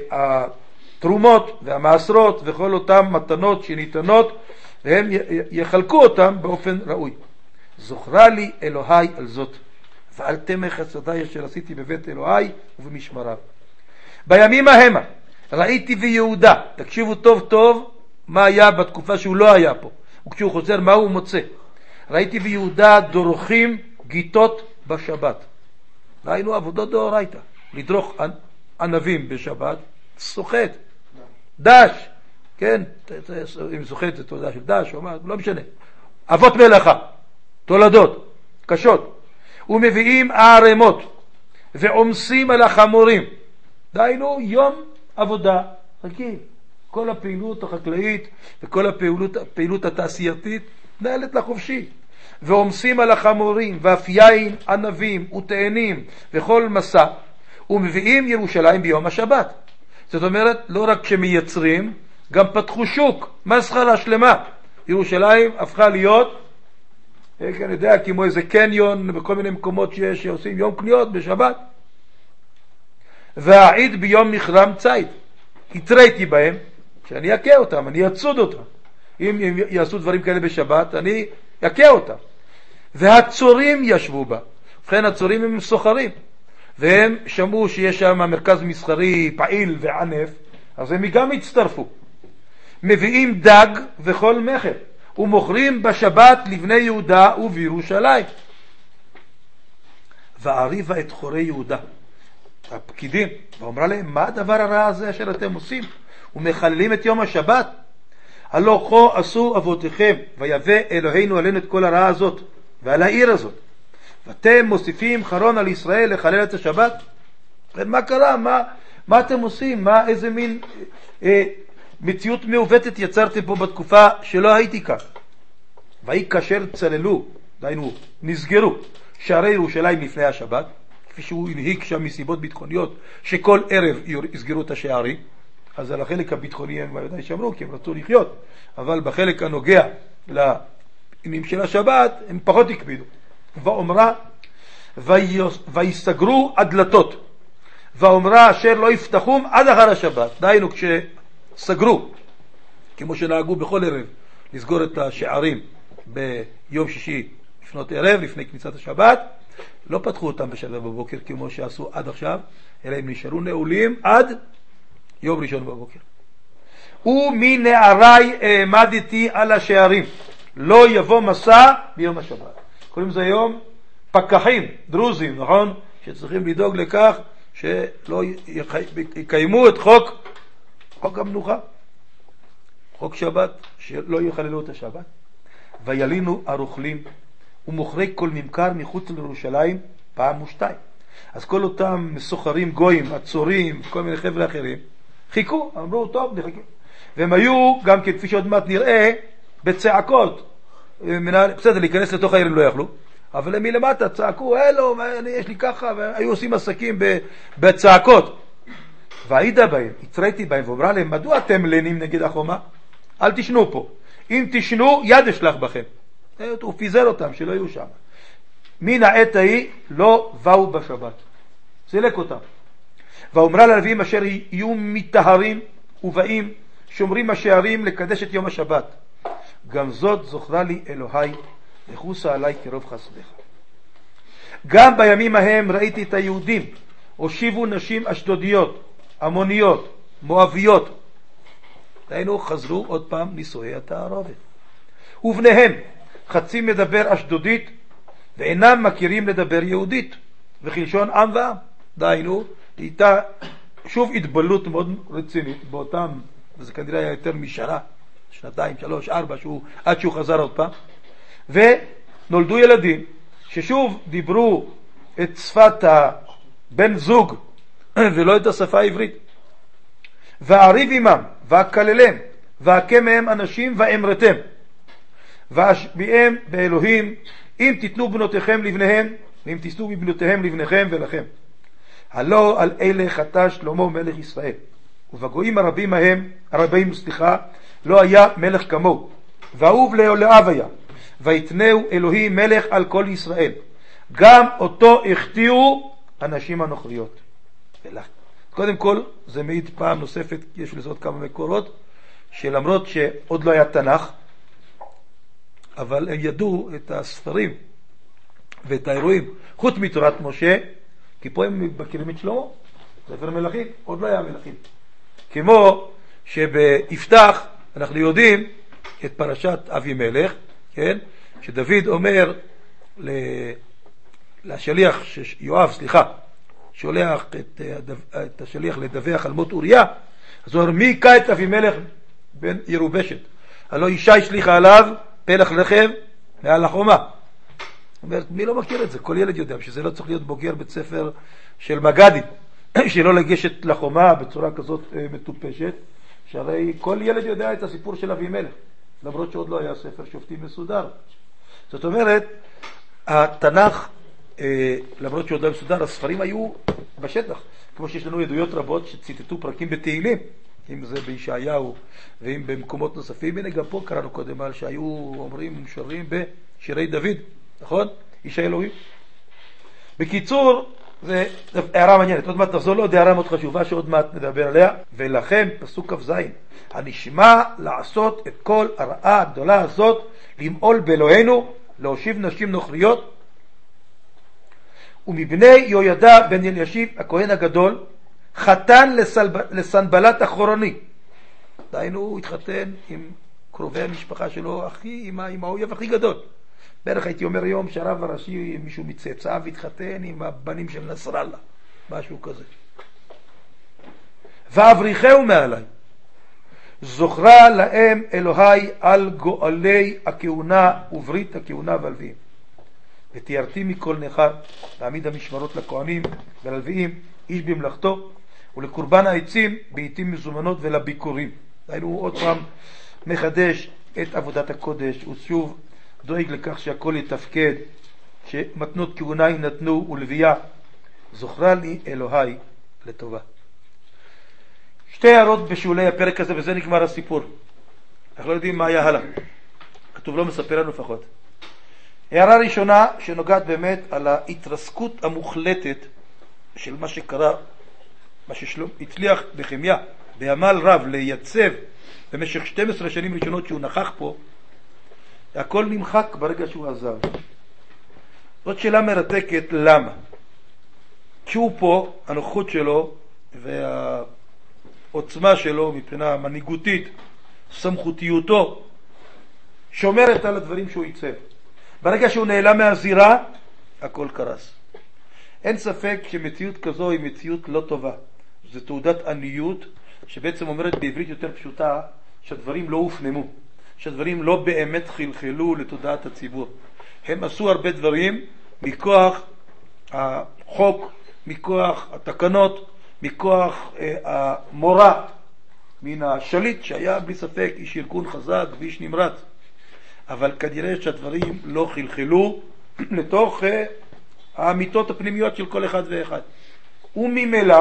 התרומות והמעשרות וכל אותם מתנות שניתנות, והם יחלקו אותם באופן ראוי. זוכרה לי אלוהי על זאת, ועל תמך חסדיי אשר עשיתי בבית אלוהי ובמשמריו. בימים ההמה ראיתי ביהודה, תקשיבו טוב טוב מה היה בתקופה שהוא לא היה פה, וכשהוא חוזר מה הוא מוצא. ראיתי ביהודה דורכים גיטות בשבת. ראינו עבודות דאורייתא, לדרוך ענבים בשבת, סוחט, דש, כן, אם סוחט זה תולדה של דש, לא משנה, אבות מלאכה, תולדות קשות, ומביאים הערמות ועומסים על החמורים. דהיינו יום עבודה רגיל. כל הפעילות החקלאית וכל הפעילות, הפעילות התעשייתית נעלת לחופשי. ועומסים על החמורים ואף יין, ענבים ותאנים וכל מסע, ומביאים ירושלים ביום השבת. זאת אומרת, לא רק שמייצרים, גם פתחו שוק, מסחרה שלמה. ירושלים הפכה להיות, אני יודע, כמו איזה קניון בכל מיני מקומות שיש, שעושים יום קניות בשבת. והעיד ביום מחרם ציד, התראיתי בהם, שאני יקה אותם, אני אצוד אותם. אם הם יעשו דברים כאלה בשבת, אני יקה אותם. והצורים ישבו בה. ובכן, הצורים הם סוחרים. והם שמעו שיש שם מרכז מסחרי פעיל וענף, אז הם גם הצטרפו. מביאים דג וכל מחר, ומוכרים בשבת לבני יהודה ובירושלים. ועריבה את חורי יהודה. הפקידים, ואומרה להם, מה הדבר הרע הזה אשר אתם עושים? ומחללים את יום השבת? הלא כה עשו אבותיכם, ויבא אלוהינו עלינו את כל הרעה הזאת, ועל העיר הזאת. ואתם מוסיפים חרון על ישראל לחלל את השבת? מה קרה? מה, מה אתם עושים? מה, איזה מין אה, מציאות מעוותת יצרתם פה בתקופה שלא הייתי כאן? ויהי כאשר צללו, דיינו, נסגרו שערי ירושלים לפני השבת, כפי שהוא הנהיג שם מסיבות ביטחוניות, שכל ערב יסגרו את השערים. אז על החלק הביטחוני הם ודאי שמרו, כי הם רצו לחיות, אבל בחלק הנוגע לעניינים של השבת, הם פחות הקפידו. ואומרה, ויסגרו הדלתות, ואומרה אשר לא יפתחום עד אחר השבת. דיינו, כשסגרו, כמו שנהגו בכל ערב, לסגור את השערים ביום שישי לפנות ערב, לפני כניסת השבת, לא פתחו אותם בשבת בבוקר כמו שעשו עד עכשיו, אלא הם נשארו נעולים עד יום ראשון בבוקר. ומנערי העמדתי על השערים, לא יבוא מסע ביום השבת. קוראים זה היום פקחים דרוזים, נכון? שצריכים לדאוג לכך שלא יקיימו את חוק, חוק המנוחה, חוק שבת, שלא יחללו את השבת. וילינו הרוכלים ומוכרי כל ממכר מחוץ לירושלים פעם ושתיים. אז כל אותם מסוחרים גויים, עצורים, כל מיני חבר'ה אחרים, חיכו, אמרו, טוב, נחכה. והם היו, גם כפי שעוד מעט נראה, בצעקות. בסדר, להיכנס לתוך העיר הם לא יכלו, אבל הם מלמטה צעקו, אלו, יש לי ככה, והיו עושים עסקים בצעקות. והעידה בהם, התראיתי בהם, ואומרה להם, מדוע אתם לנים נגד החומה? אל תשנו פה. אם תשנו, יד אשלח בכם. הוא פיזר אותם, שלא יהיו שם. מן העת ההיא לא באו בשבת. סילק אותם. ואומרה ללווים אשר יהיו מטהרים ובאים, שומרים השערים לקדש את יום השבת. גם זאת זוכרה לי אלוהי, וחוסה עלי כרוב חסדך. גם בימים ההם ראיתי את היהודים, הושיבו נשים אשדודיות, עמוניות, מואביות. דהיינו, חזרו עוד פעם נישואי התערובת. ובניהם, חצי מדבר אשדודית, ואינם מכירים לדבר יהודית, וכלשון עם ועם. דהיינו, הייתה שוב התבלות מאוד רצינית באותם, וזה כנראה היה יותר משנה, שנתיים, שלוש, ארבע, שהוא, עד שהוא חזר עוד פעם. ונולדו ילדים ששוב דיברו את שפת הבן זוג ולא את השפה העברית. ואריב עמם ואקללם ואכה מהם אנשים ואמרתם ואשביעם באלוהים, אם תיתנו בנותיכם לבניהם ואם תיתנו בבנותיהם לבניכם ולכם. הלא על אלה חטא שלמה מלך ישראל, ובגויים הרבים ההם, הרבים סליחה, לא היה מלך כמוהו, ואהוב לאב היה, ויתנהו אלוהים מלך על כל ישראל. גם אותו הכתירו הנשים הנוכריות. קודם כל, זה מעיד פעם נוספת, יש לזה עוד כמה מקורות, שלמרות שעוד לא היה תנ"ך, אבל הם ידעו את הספרים ואת האירועים, חוץ מתורת משה, כי פה הם מכירים את שלמה, ספר מלכים, עוד לא היה מלכים. כמו שביפתח אנחנו יודעים את פרשת אבימלך, כן? שדוד אומר לשליח, יואב, סליחה, שולח את, את השליח לדווח על מות אוריה, אז הוא אומר, מי היכה את אבימלך בן ירובשת? הלא אישה השליחה עליו פלח לחם מעל החומה. אומרת, מי לא מכיר את זה? כל ילד יודע שזה לא צריך להיות בוגר בית ספר של מגדים, שלא לגשת לחומה בצורה כזאת מטופשת, שהרי כל ילד יודע את הסיפור של אבימלך, למרות שעוד לא היה ספר שופטים מסודר. זאת אומרת, התנ"ך, למרות שעוד לא היה מסודר, הספרים היו בשטח, כמו שיש לנו עדויות רבות שציטטו פרקים בתהילים, אם זה בישעיהו ואם במקומות נוספים. הנה גם פה קראנו קודם על שהיו אומרים שרים בשירי דוד, נכון? איש האלוהים. בקיצור, זה הערה מעניינת. עוד מעט נחזור לעוד הערה מאוד חשובה שעוד מעט נדבר עליה. ולכן, פסוק כ"ז, הנשמע לעשות את כל הרעה הגדולה הזאת, למעול באלוהינו, להושיב נשים נוכריות, ומבני יהוידע בן אלישיב הכהן הגדול, חתן לסנבלת החורוני. דהיינו, הוא התחתן עם קרובי המשפחה שלו, הכי, עם, עם האויב הכי גדול. בערך הייתי אומר היום שהרב הראשי, מישהו מצאצאיו התחתן עם הבנים של נסראללה, משהו כזה. ואבריחהו מעלי. זוכרה להם אלוהי על גואלי הכהונה וברית הכהונה והלוויים. ותיארתי מכל נכר, להעמיד המשמרות לכהנים וללוויים, איש במלאכתו, ולקורבן העצים בעיתים מזומנות ולביקורים. היינו עוד פעם מחדש את עבודת הקודש, ושוב דואג לכך שהכל יתפקד, שמתנות כהונה יינתנו ולוויה. זוכרה לי אלוהי לטובה. שתי הערות בשולי הפרק הזה, וזה נגמר הסיפור. אנחנו לא יודעים מה היה הלאה. כתוב לא מספר לנו לפחות. הערה ראשונה שנוגעת באמת על ההתרסקות המוחלטת של מה שקרה, מה ששלום הצליח נחמיה בעמל רב לייצב במשך שתים עשרה שנים ראשונות שהוא נכח פה, הכל נמחק ברגע שהוא עזב. זאת שאלה מרתקת, למה? כשהוא פה, הנוכחות שלו והעוצמה שלו מבחינה מנהיגותית, סמכותיותו, שומרת על הדברים שהוא ייצב. ברגע שהוא נעלם מהזירה, הכל קרס. אין ספק שמציאות כזו היא מציאות לא טובה. זו תעודת עניות שבעצם אומרת בעברית יותר פשוטה שהדברים לא הופנמו, שהדברים לא באמת חלחלו לתודעת הציבור. הם עשו הרבה דברים מכוח החוק, מכוח התקנות, מכוח אה, המורה, מן השליט שהיה בלי ספק איש ארגון חזק ואיש נמרץ. אבל כנראה שהדברים לא חלחלו לתוך אה, האמיתות הפנימיות של כל אחד ואחד. וממילא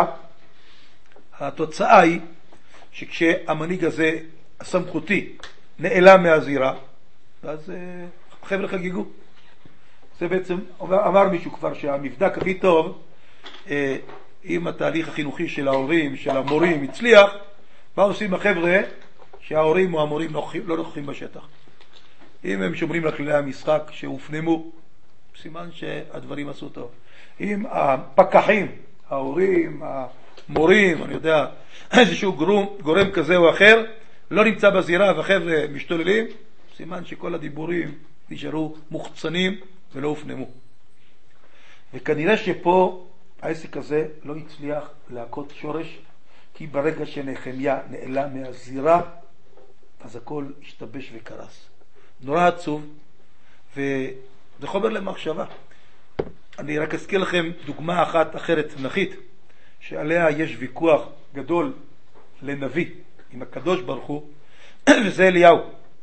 התוצאה היא שכשהמנהיג הזה הסמכותי נעלם מהזירה, אז אה, חבר'ה חגיגו. זה בעצם, אמר מישהו כבר שהמבדק הכי טוב, אה, אם התהליך החינוכי של ההורים, של המורים הצליח, מה עושים החבר'ה שההורים או המורים לא נוכחים בשטח? אם הם שומרים לכללי המשחק שהופנמו, סימן שהדברים עשו טוב. אם הפקחים, ההורים, המורים, אני יודע, איזשהו גורם, גורם כזה או אחר, לא נמצא בזירה והחבר'ה משתוללים, סימן שכל הדיבורים נשארו מוחצנים ולא הופנמו. וכנראה שפה העסק הזה לא הצליח להכות שורש, כי ברגע שנחמיה נעלם מהזירה, אז הכל השתבש וקרס. נורא עצוב, וזה חומר למחשבה. אני רק אזכיר לכם דוגמה אחת אחרת תנכית, שעליה יש ויכוח גדול לנביא עם הקדוש ברוך הוא, וזה אליהו.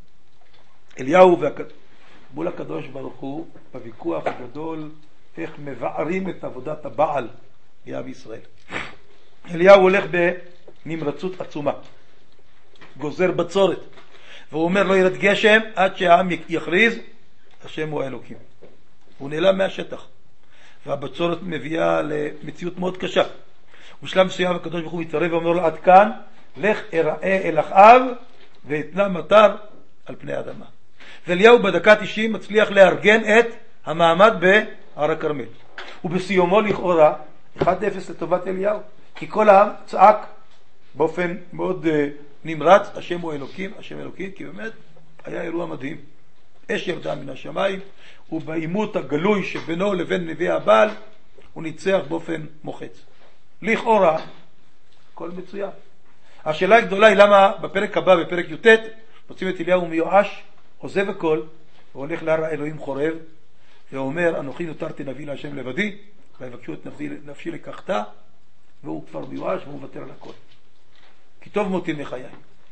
אליהו והק... מול הקדוש ברוך הוא בוויכוח הגדול איך מבערים את עבודת הבעל בעם ישראל. אליהו הולך בנמרצות עצומה, גוזר בצורת, והוא אומר לא ירד גשם עד שהעם יכריז השם הוא האלוקים. הוא נעלם מהשטח, והבצורת מביאה למציאות מאוד קשה. בשלב מסוים הקדוש ברוך הוא מתערב ואומר לו עד כאן, לך אראה אל אחאב ואתנה מטר על פני האדמה. ואליהו בדקה תשעים מצליח לארגן את המעמד בהר הכרמל. ובסיומו לכאורה אחד אפס לטובת אליהו, כי כל העם צעק באופן מאוד uh, נמרץ, השם הוא אלוקים, השם אלוקים, כי באמת היה אירוע מדהים. אש ירדה מן השמיים, ובעימות הגלוי שבינו לבין נביא הבעל, הוא ניצח באופן מוחץ. לכאורה, הכל מצוין. השאלה הגדולה היא למה בפרק הבא, בפרק י"ט, מוצאים את אליהו מיואש, עוזב הכל, והולך להר האלוהים חורב, ואומר, אנוכי נותרתי נביא להשם לבדי, ויבקשו את נפשי, נפשי לקחתה, והוא כבר מיואש והוא מוותר על הכל. כי טוב מותי מחיי.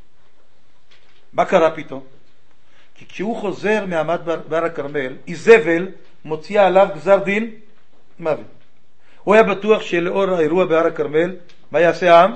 מה קרה פתאום? כי כשהוא חוזר מעמד בהר הכרמל, איזבל מוציאה עליו גזר דין מוות. הוא היה בטוח שלאור האירוע בהר הכרמל, מה יעשה העם?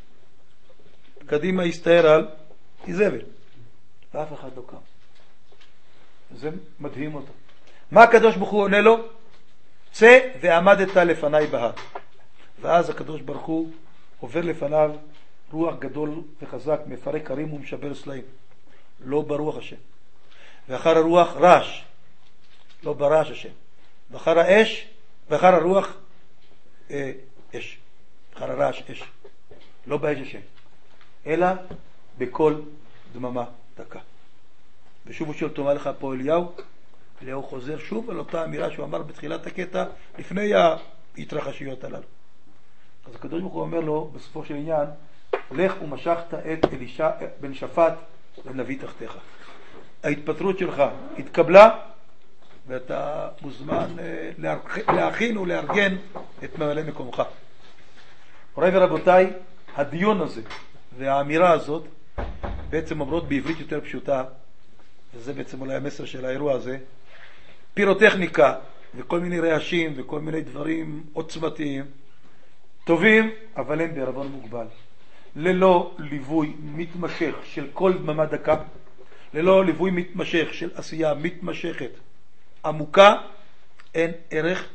קדימה יסתער על איזבל. ואף אחד לא קם. זה מדהים אותו. מה הקדוש ברוך הוא עונה לו? צא ועמדת לפניי בהר. ואז הקדוש ברוך הוא עובר לפניו רוח גדול וחזק, מפרק הרים ומשבר סלעים. לא ברוח השם. ואחר הרוח רעש. לא ברעש השם. ואחר האש, ואחר הרוח אה, אש. אחר הרעש אש. לא באש השם. אלא בכל דממה דקה. ושוב הוא שואל תאמר לך פה אליהו, אליהו חוזר שוב על אותה אמירה שהוא אמר בתחילת הקטע, לפני ההתרחשויות הללו. אז הקדוש ברוך הוא אומר לו, בסופו של עניין, לך ומשכת את אלישע בן שפט לנביא תחתיך. ההתפטרות שלך התקבלה, ואתה מוזמן להכין ולארגן את ממלא מקומך. מוריי ורבותיי, הדיון הזה והאמירה הזאת בעצם אומרות בעברית יותר פשוטה, וזה בעצם אולי המסר של האירוע הזה, פירוטכניקה וכל מיני רעשים וכל מיני דברים עוצמתיים טובים, אבל הם בערבון מוגבל, ללא ליווי מתמשך של כל דממה דקה, ללא ליווי מתמשך של עשייה מתמשכת עמוקה, אין ערך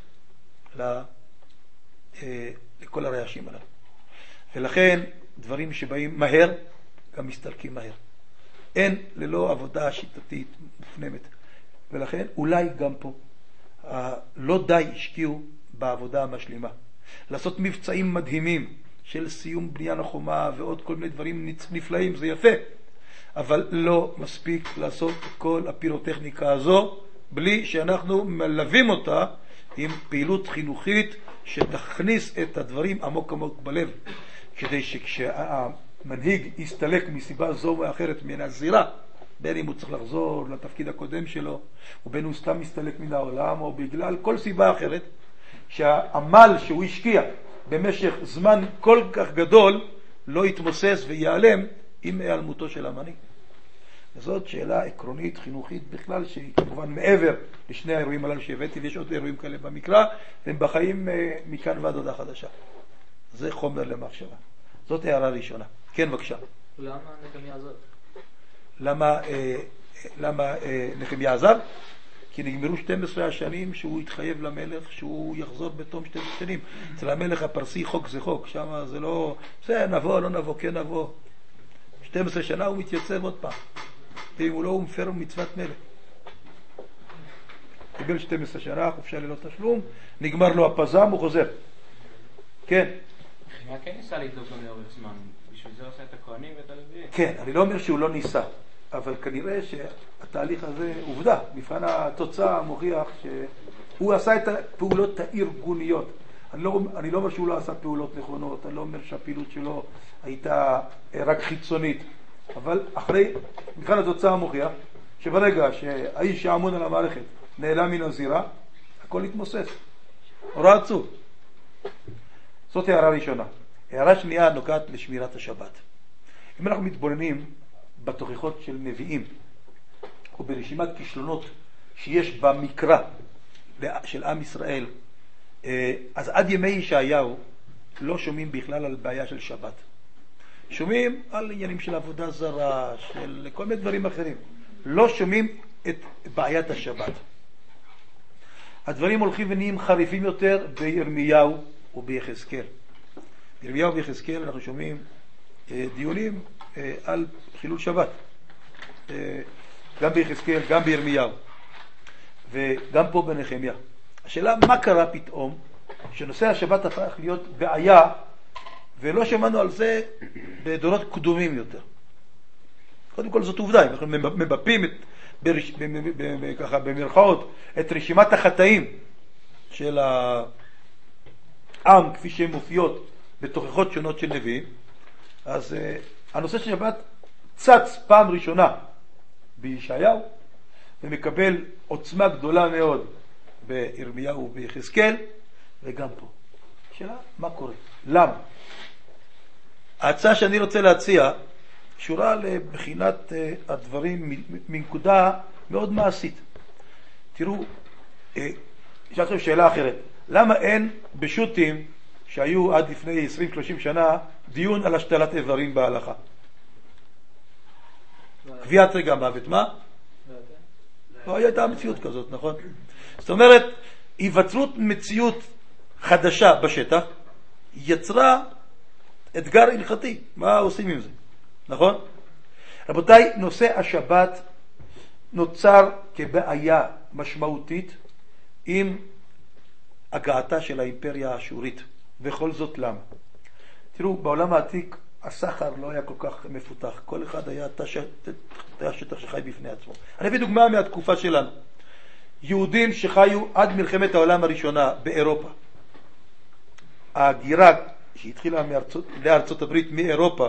לכל הרעשים עליו. ולכן דברים שבאים מהר גם מסתלקים מהר. אין ללא עבודה שיטתית מופנמת. ולכן אולי גם פה לא די השקיעו בעבודה המשלימה. לעשות מבצעים מדהימים של סיום בניין החומה ועוד כל מיני דברים נפלאים, זה יפה. אבל לא מספיק לעשות כל הפירוטכניקה הזו בלי שאנחנו מלווים אותה עם פעילות חינוכית שתכניס את הדברים עמוק עמוק בלב, כדי שכשהמנהיג יסתלק מסיבה זו או אחרת מן הזירה, בין אם הוא צריך לחזור לתפקיד הקודם שלו, או בין הוא סתם מסתלק מן העולם, או בגלל כל סיבה אחרת, שהעמל שהוא השקיע במשך זמן כל כך גדול לא יתמוסס ויעלם עם היעלמותו של המנהיג. וזאת שאלה עקרונית חינוכית בכלל, שהיא כמובן מעבר לשני האירועים הללו שהבאתי, ויש עוד אירועים כאלה במקרא, הם בחיים מכאן ועד הודעה חדשה. זה חומר למחשבה. זאת הערה ראשונה. כן, בבקשה. למה נחמיה עזב? למה, אה, למה אה, נחמיה עזב? כי נגמרו שתים עשרה השנים שהוא התחייב למלך שהוא יחזור בתום שתים עשרה שנים. אצל המלך הפרסי חוק זה חוק, שם זה לא, זה נבוא, לא נבוא, כן נבוא. שתים עשרה שנה הוא מתייצב עוד פעם. ואם הוא לא, הוא מפר מצוות מלך. קיבל שתים עשרה שנה, חופשה ללא תשלום, נגמר לו הפזם, הוא חוזר. כן. נחמיה כן ניסה לדאוג גם לאורך זמן, בשביל זה עושה את הכהנים ואת הלוויים. כן, אני לא אומר שהוא לא ניסה, אבל כנראה שהתהליך הזה עובדה. מבחן התוצאה מוכיח שהוא עשה את הפעולות הארגוניות. אני לא, אני לא אומר שהוא לא עשה פעולות נכונות, אני לא אומר שהפעילות שלו הייתה רק חיצונית, אבל אחרי מבחן התוצאה מוכיח שברגע שהאיש שאמון על המערכת נעלם מן הזירה, הכל התמוסס. הוראה עצוב. זאת הערה ראשונה. הערה שנייה נוגעת לשמירת השבת. אם אנחנו מתבוננים בתוכחות של נביאים, או ברשימת כישלונות שיש במקרא של עם ישראל, אז עד ימי ישעיהו לא שומעים בכלל על בעיה של שבת. שומעים על עניינים של עבודה זרה, של כל מיני דברים אחרים. לא שומעים את בעיית השבת. הדברים הולכים ונהיים חריפים יותר בירמיהו וביחזקאל. בירמיהו וביחזקאל אנחנו שומעים דיונים על חילול שבת. גם ביחזקאל, גם בירמיהו. וגם פה בנחמיה. השאלה, מה קרה פתאום שנושא השבת הפך להיות בעיה, ולא שמענו על זה בדורות קדומים יותר? קודם כל זאת עובדה, אנחנו מבפים את, ברש, ככה, במרכאות את רשימת החטאים של העם כפי שהן מופיעות בתוכחות שונות של נביאים. אז uh, הנושא של שבת צץ פעם ראשונה בישעיהו ומקבל עוצמה גדולה מאוד בירמיהו וביחזקאל, וגם פה. שאלה, מה קורה? למה? ההצעה שאני רוצה להציע קשורה לבחינת uh, הדברים מנקודה מאוד מעשית. תראו, uh, יש לכם שאלה אחרת. למה אין בשו"תים שהיו עד לפני עשרים שלושים שנה דיון על השתלת איברים בהלכה? קביעת רגע מוות, מה? לא הייתה מציאות כזאת, נכון? זאת אומרת, היווצרות מציאות חדשה בשטח יצרה אתגר הלכתי. מה עושים עם זה? נכון? רבותיי, נושא השבת נוצר כבעיה משמעותית עם הגעתה של האימפריה האשורית. וכל זאת למה? תראו, בעולם העתיק הסחר לא היה כל כך מפותח. כל אחד היה תא שטח שחי בפני עצמו. אני אביא דוגמה מהתקופה שלנו. יהודים שחיו עד מלחמת העולם הראשונה באירופה. ההגירה שהתחילה מארצות, לארצות הברית מאירופה,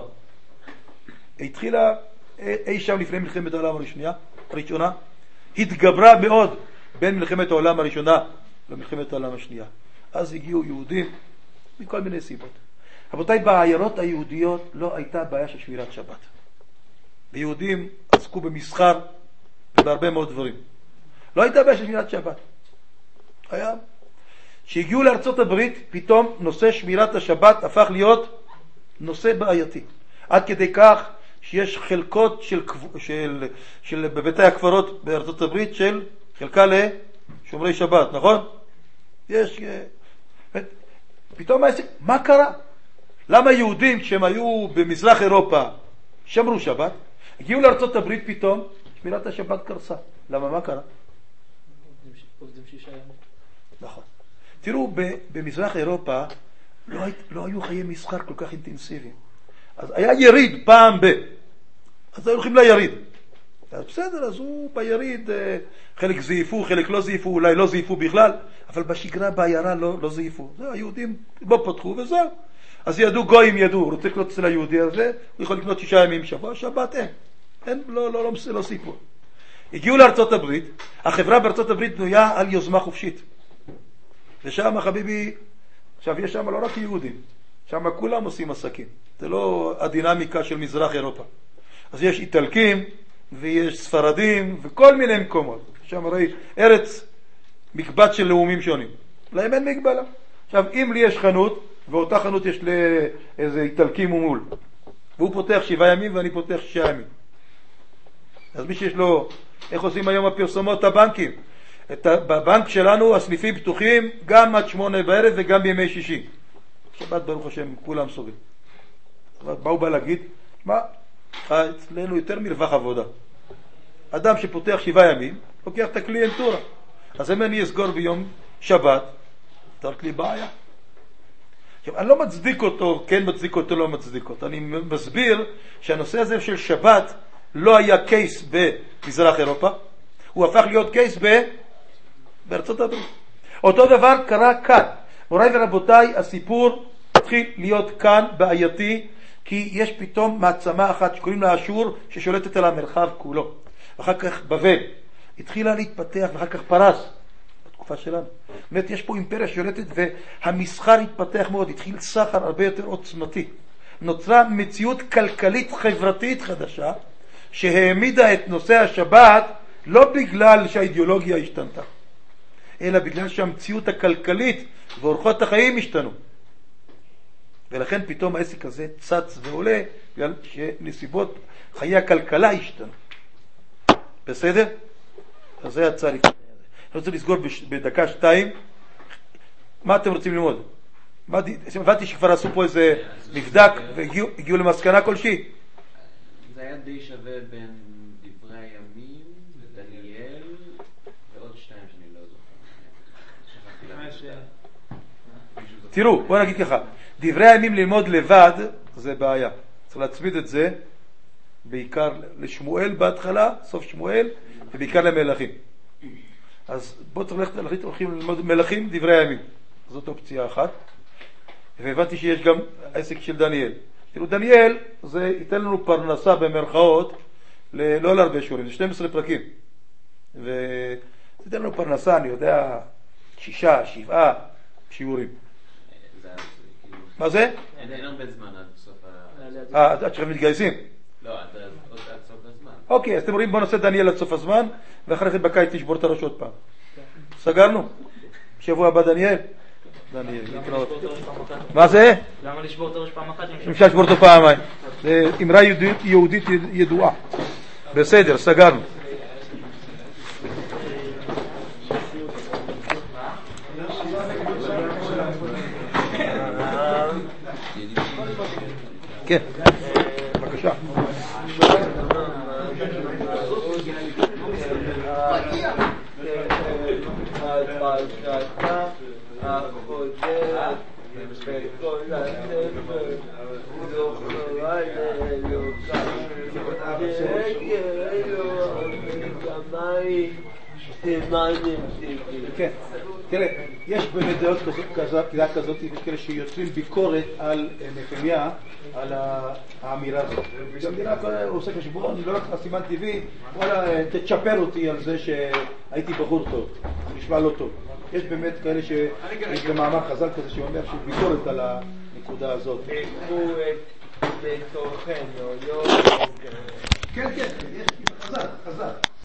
התחילה אי שם לפני מלחמת העולם הראשונה, הראשונה, התגברה מאוד בין מלחמת העולם הראשונה למלחמת העולם השנייה. אז הגיעו יהודים מכל מיני סיבות. רבותיי, בעיירות היהודיות לא הייתה בעיה של שמירת שבת. היהודים עסקו במסחר ובהרבה מאוד דברים. לא הייתה בעיה של שמירת שבת. היה. שהגיעו לארצות הברית, פתאום נושא שמירת השבת הפך להיות נושא בעייתי. עד כדי כך שיש חלקות של, של, של בבתי הקברות בארצות הברית של חלקה לשומרי שבת, נכון? יש... פתאום העסק, מה קרה? למה יהודים כשהם היו במזרח אירופה שמרו שבת, הגיעו לארצות הברית פתאום, שמירת השבת קרסה. למה? מה קרה? עובדים שישה ימים. נכון. תראו, במזרח אירופה לא, לא היו חיי מסחר כל כך אינטנסיביים. אז היה יריד פעם ב... אז היו הולכים ליריד. אז בסדר, אז הוא ביריד, חלק זייפו, חלק לא זייפו, אולי לא זייפו בכלל, אבל בשגרה בעיירה לא, לא זייפו. זה, היהודים בו פתחו וזהו. אז ידעו, גויים ידעו, רוצה לקנות אצל היהודי הזה, הוא יכול לקנות שישה ימים שבוע, שבת אין. אין, לא, לא, לא, לא, לא סיפור. הגיעו לארצות הברית, החברה בארצות הברית בנויה על יוזמה חופשית. ושם חביבי, עכשיו יש שם לא רק יהודים, שם כולם עושים עסקים. זה לא הדינמיקה של מזרח אירופה. אז יש איטלקים, ויש ספרדים, וכל מיני מקומות. שם הרי ארץ מקבץ של לאומים שונים. להם אין מגבלה. עכשיו, אם לי יש חנות, ואותה חנות יש לאיזה איטלקים ומול, והוא פותח שבעה ימים ואני פותח שישה ימים. אז מי שיש לו, איך עושים היום הפרסומות הבנקים? את ה, בבנק שלנו הסניפים פתוחים גם עד שמונה בערב וגם בימי שישי. שבת ברוך השם כולם סוגרים. באו בא להגיד, מה? אצלנו יותר מרווח עבודה. אדם שפותח שבעה ימים, לוקח את הקליינטורה. אז אם אני אסגור ביום שבת, תרק לי בעיה. עכשיו, אני לא מצדיק אותו, כן מצדיק אותו, לא מצדיק אותו. אני מסביר שהנושא הזה של שבת לא היה קייס במזרח אירופה, הוא הפך להיות קייס ב... בארצות הברית. אותו דבר קרה כאן. מוריי ורבותיי, הסיפור התחיל להיות כאן בעייתי, כי יש פתאום מעצמה אחת שקוראים לה אשור, ששולטת על המרחב כולו. ואחר כך בבל התחילה להתפתח, ואחר כך פרס, בתקופה שלנו. זאת אומרת, יש פה אימפריה ששולטת, והמסחר התפתח מאוד, התחיל סחר הרבה יותר עוצמתי. נוצרה מציאות כלכלית חברתית חדשה, שהעמידה את נושא השבת, לא בגלל שהאידיאולוגיה השתנתה, אלא בגלל שהמציאות הכלכלית ואורחות החיים השתנו. ולכן פתאום העסק הזה צץ ועולה, בגלל שנסיבות חיי הכלכלה השתנו. בסדר? אז זה יצא לי. אני רוצה לסגור בדקה שתיים. מה אתם רוצים ללמוד? הבנתי שכבר עשו פה איזה מבדק והגיעו למסקנה כלשהי. זה היה די שווה בין דברי הימים ודניאל ועוד שתיים שאני לא זוכר. תראו, בוא נגיד ככה, דברי הימים ללמוד לבד זה בעיה. צריך להצמיד את זה בעיקר לשמואל בהתחלה, סוף שמואל, ובעיקר למלכים. אז בוא צריך ללכת, ללכת, הולכים ללמוד מלכים, דברי הימים. זאת אופציה אחת. והבנתי שיש גם עסק של דניאל. תראו, דניאל זה ייתן לנו פרנסה במרכאות, לא להרבה שיעורים, זה שנים עשר פרקים. וזה ייתן לנו פרנסה, אני יודע, שישה, שבעה שיעורים. מה זה? אין הרבה זמן עד סוף ה... אה, עד שכם מתגייסים? לא, עד סוף הזמן. אוקיי, אז אתם רואים, בוא נעשה דניאל עד סוף הזמן, ואחרי כן בקיץ תשבור את הראש עוד פעם. סגרנו? שבוע הבא דניאל? דניאל, להתראות. מה זה? למה לשבור את הראש פעם אחת? אפשר לשבור אותו פעמיים. זה אמרה יהודית ידועה. בסדר, סגרנו. כן, בבקשה. הפרשתה החוזרת בכל הספר זוכרה לאלוקה שהגה אלוהים בשמיים מעניין. כן, תראה, יש באמת דעות כזאת, דעה כזאת, יש כאלה שיוצרים ביקורת על נחמיה, על האמירה הזאת. האמירה עושה חשבון, לא רק סימן טבעי, וואלה, תצ'פר אותי על זה שהייתי בחור טוב, נשמע לא טוב. יש באמת כאלה שיש במאמר חז"ל כזה שאומר שהוא ביקורת על הנקודה הזאת. ביקורת בתוכנו, לא... כן, כן, יש חז"ל, חז"ל.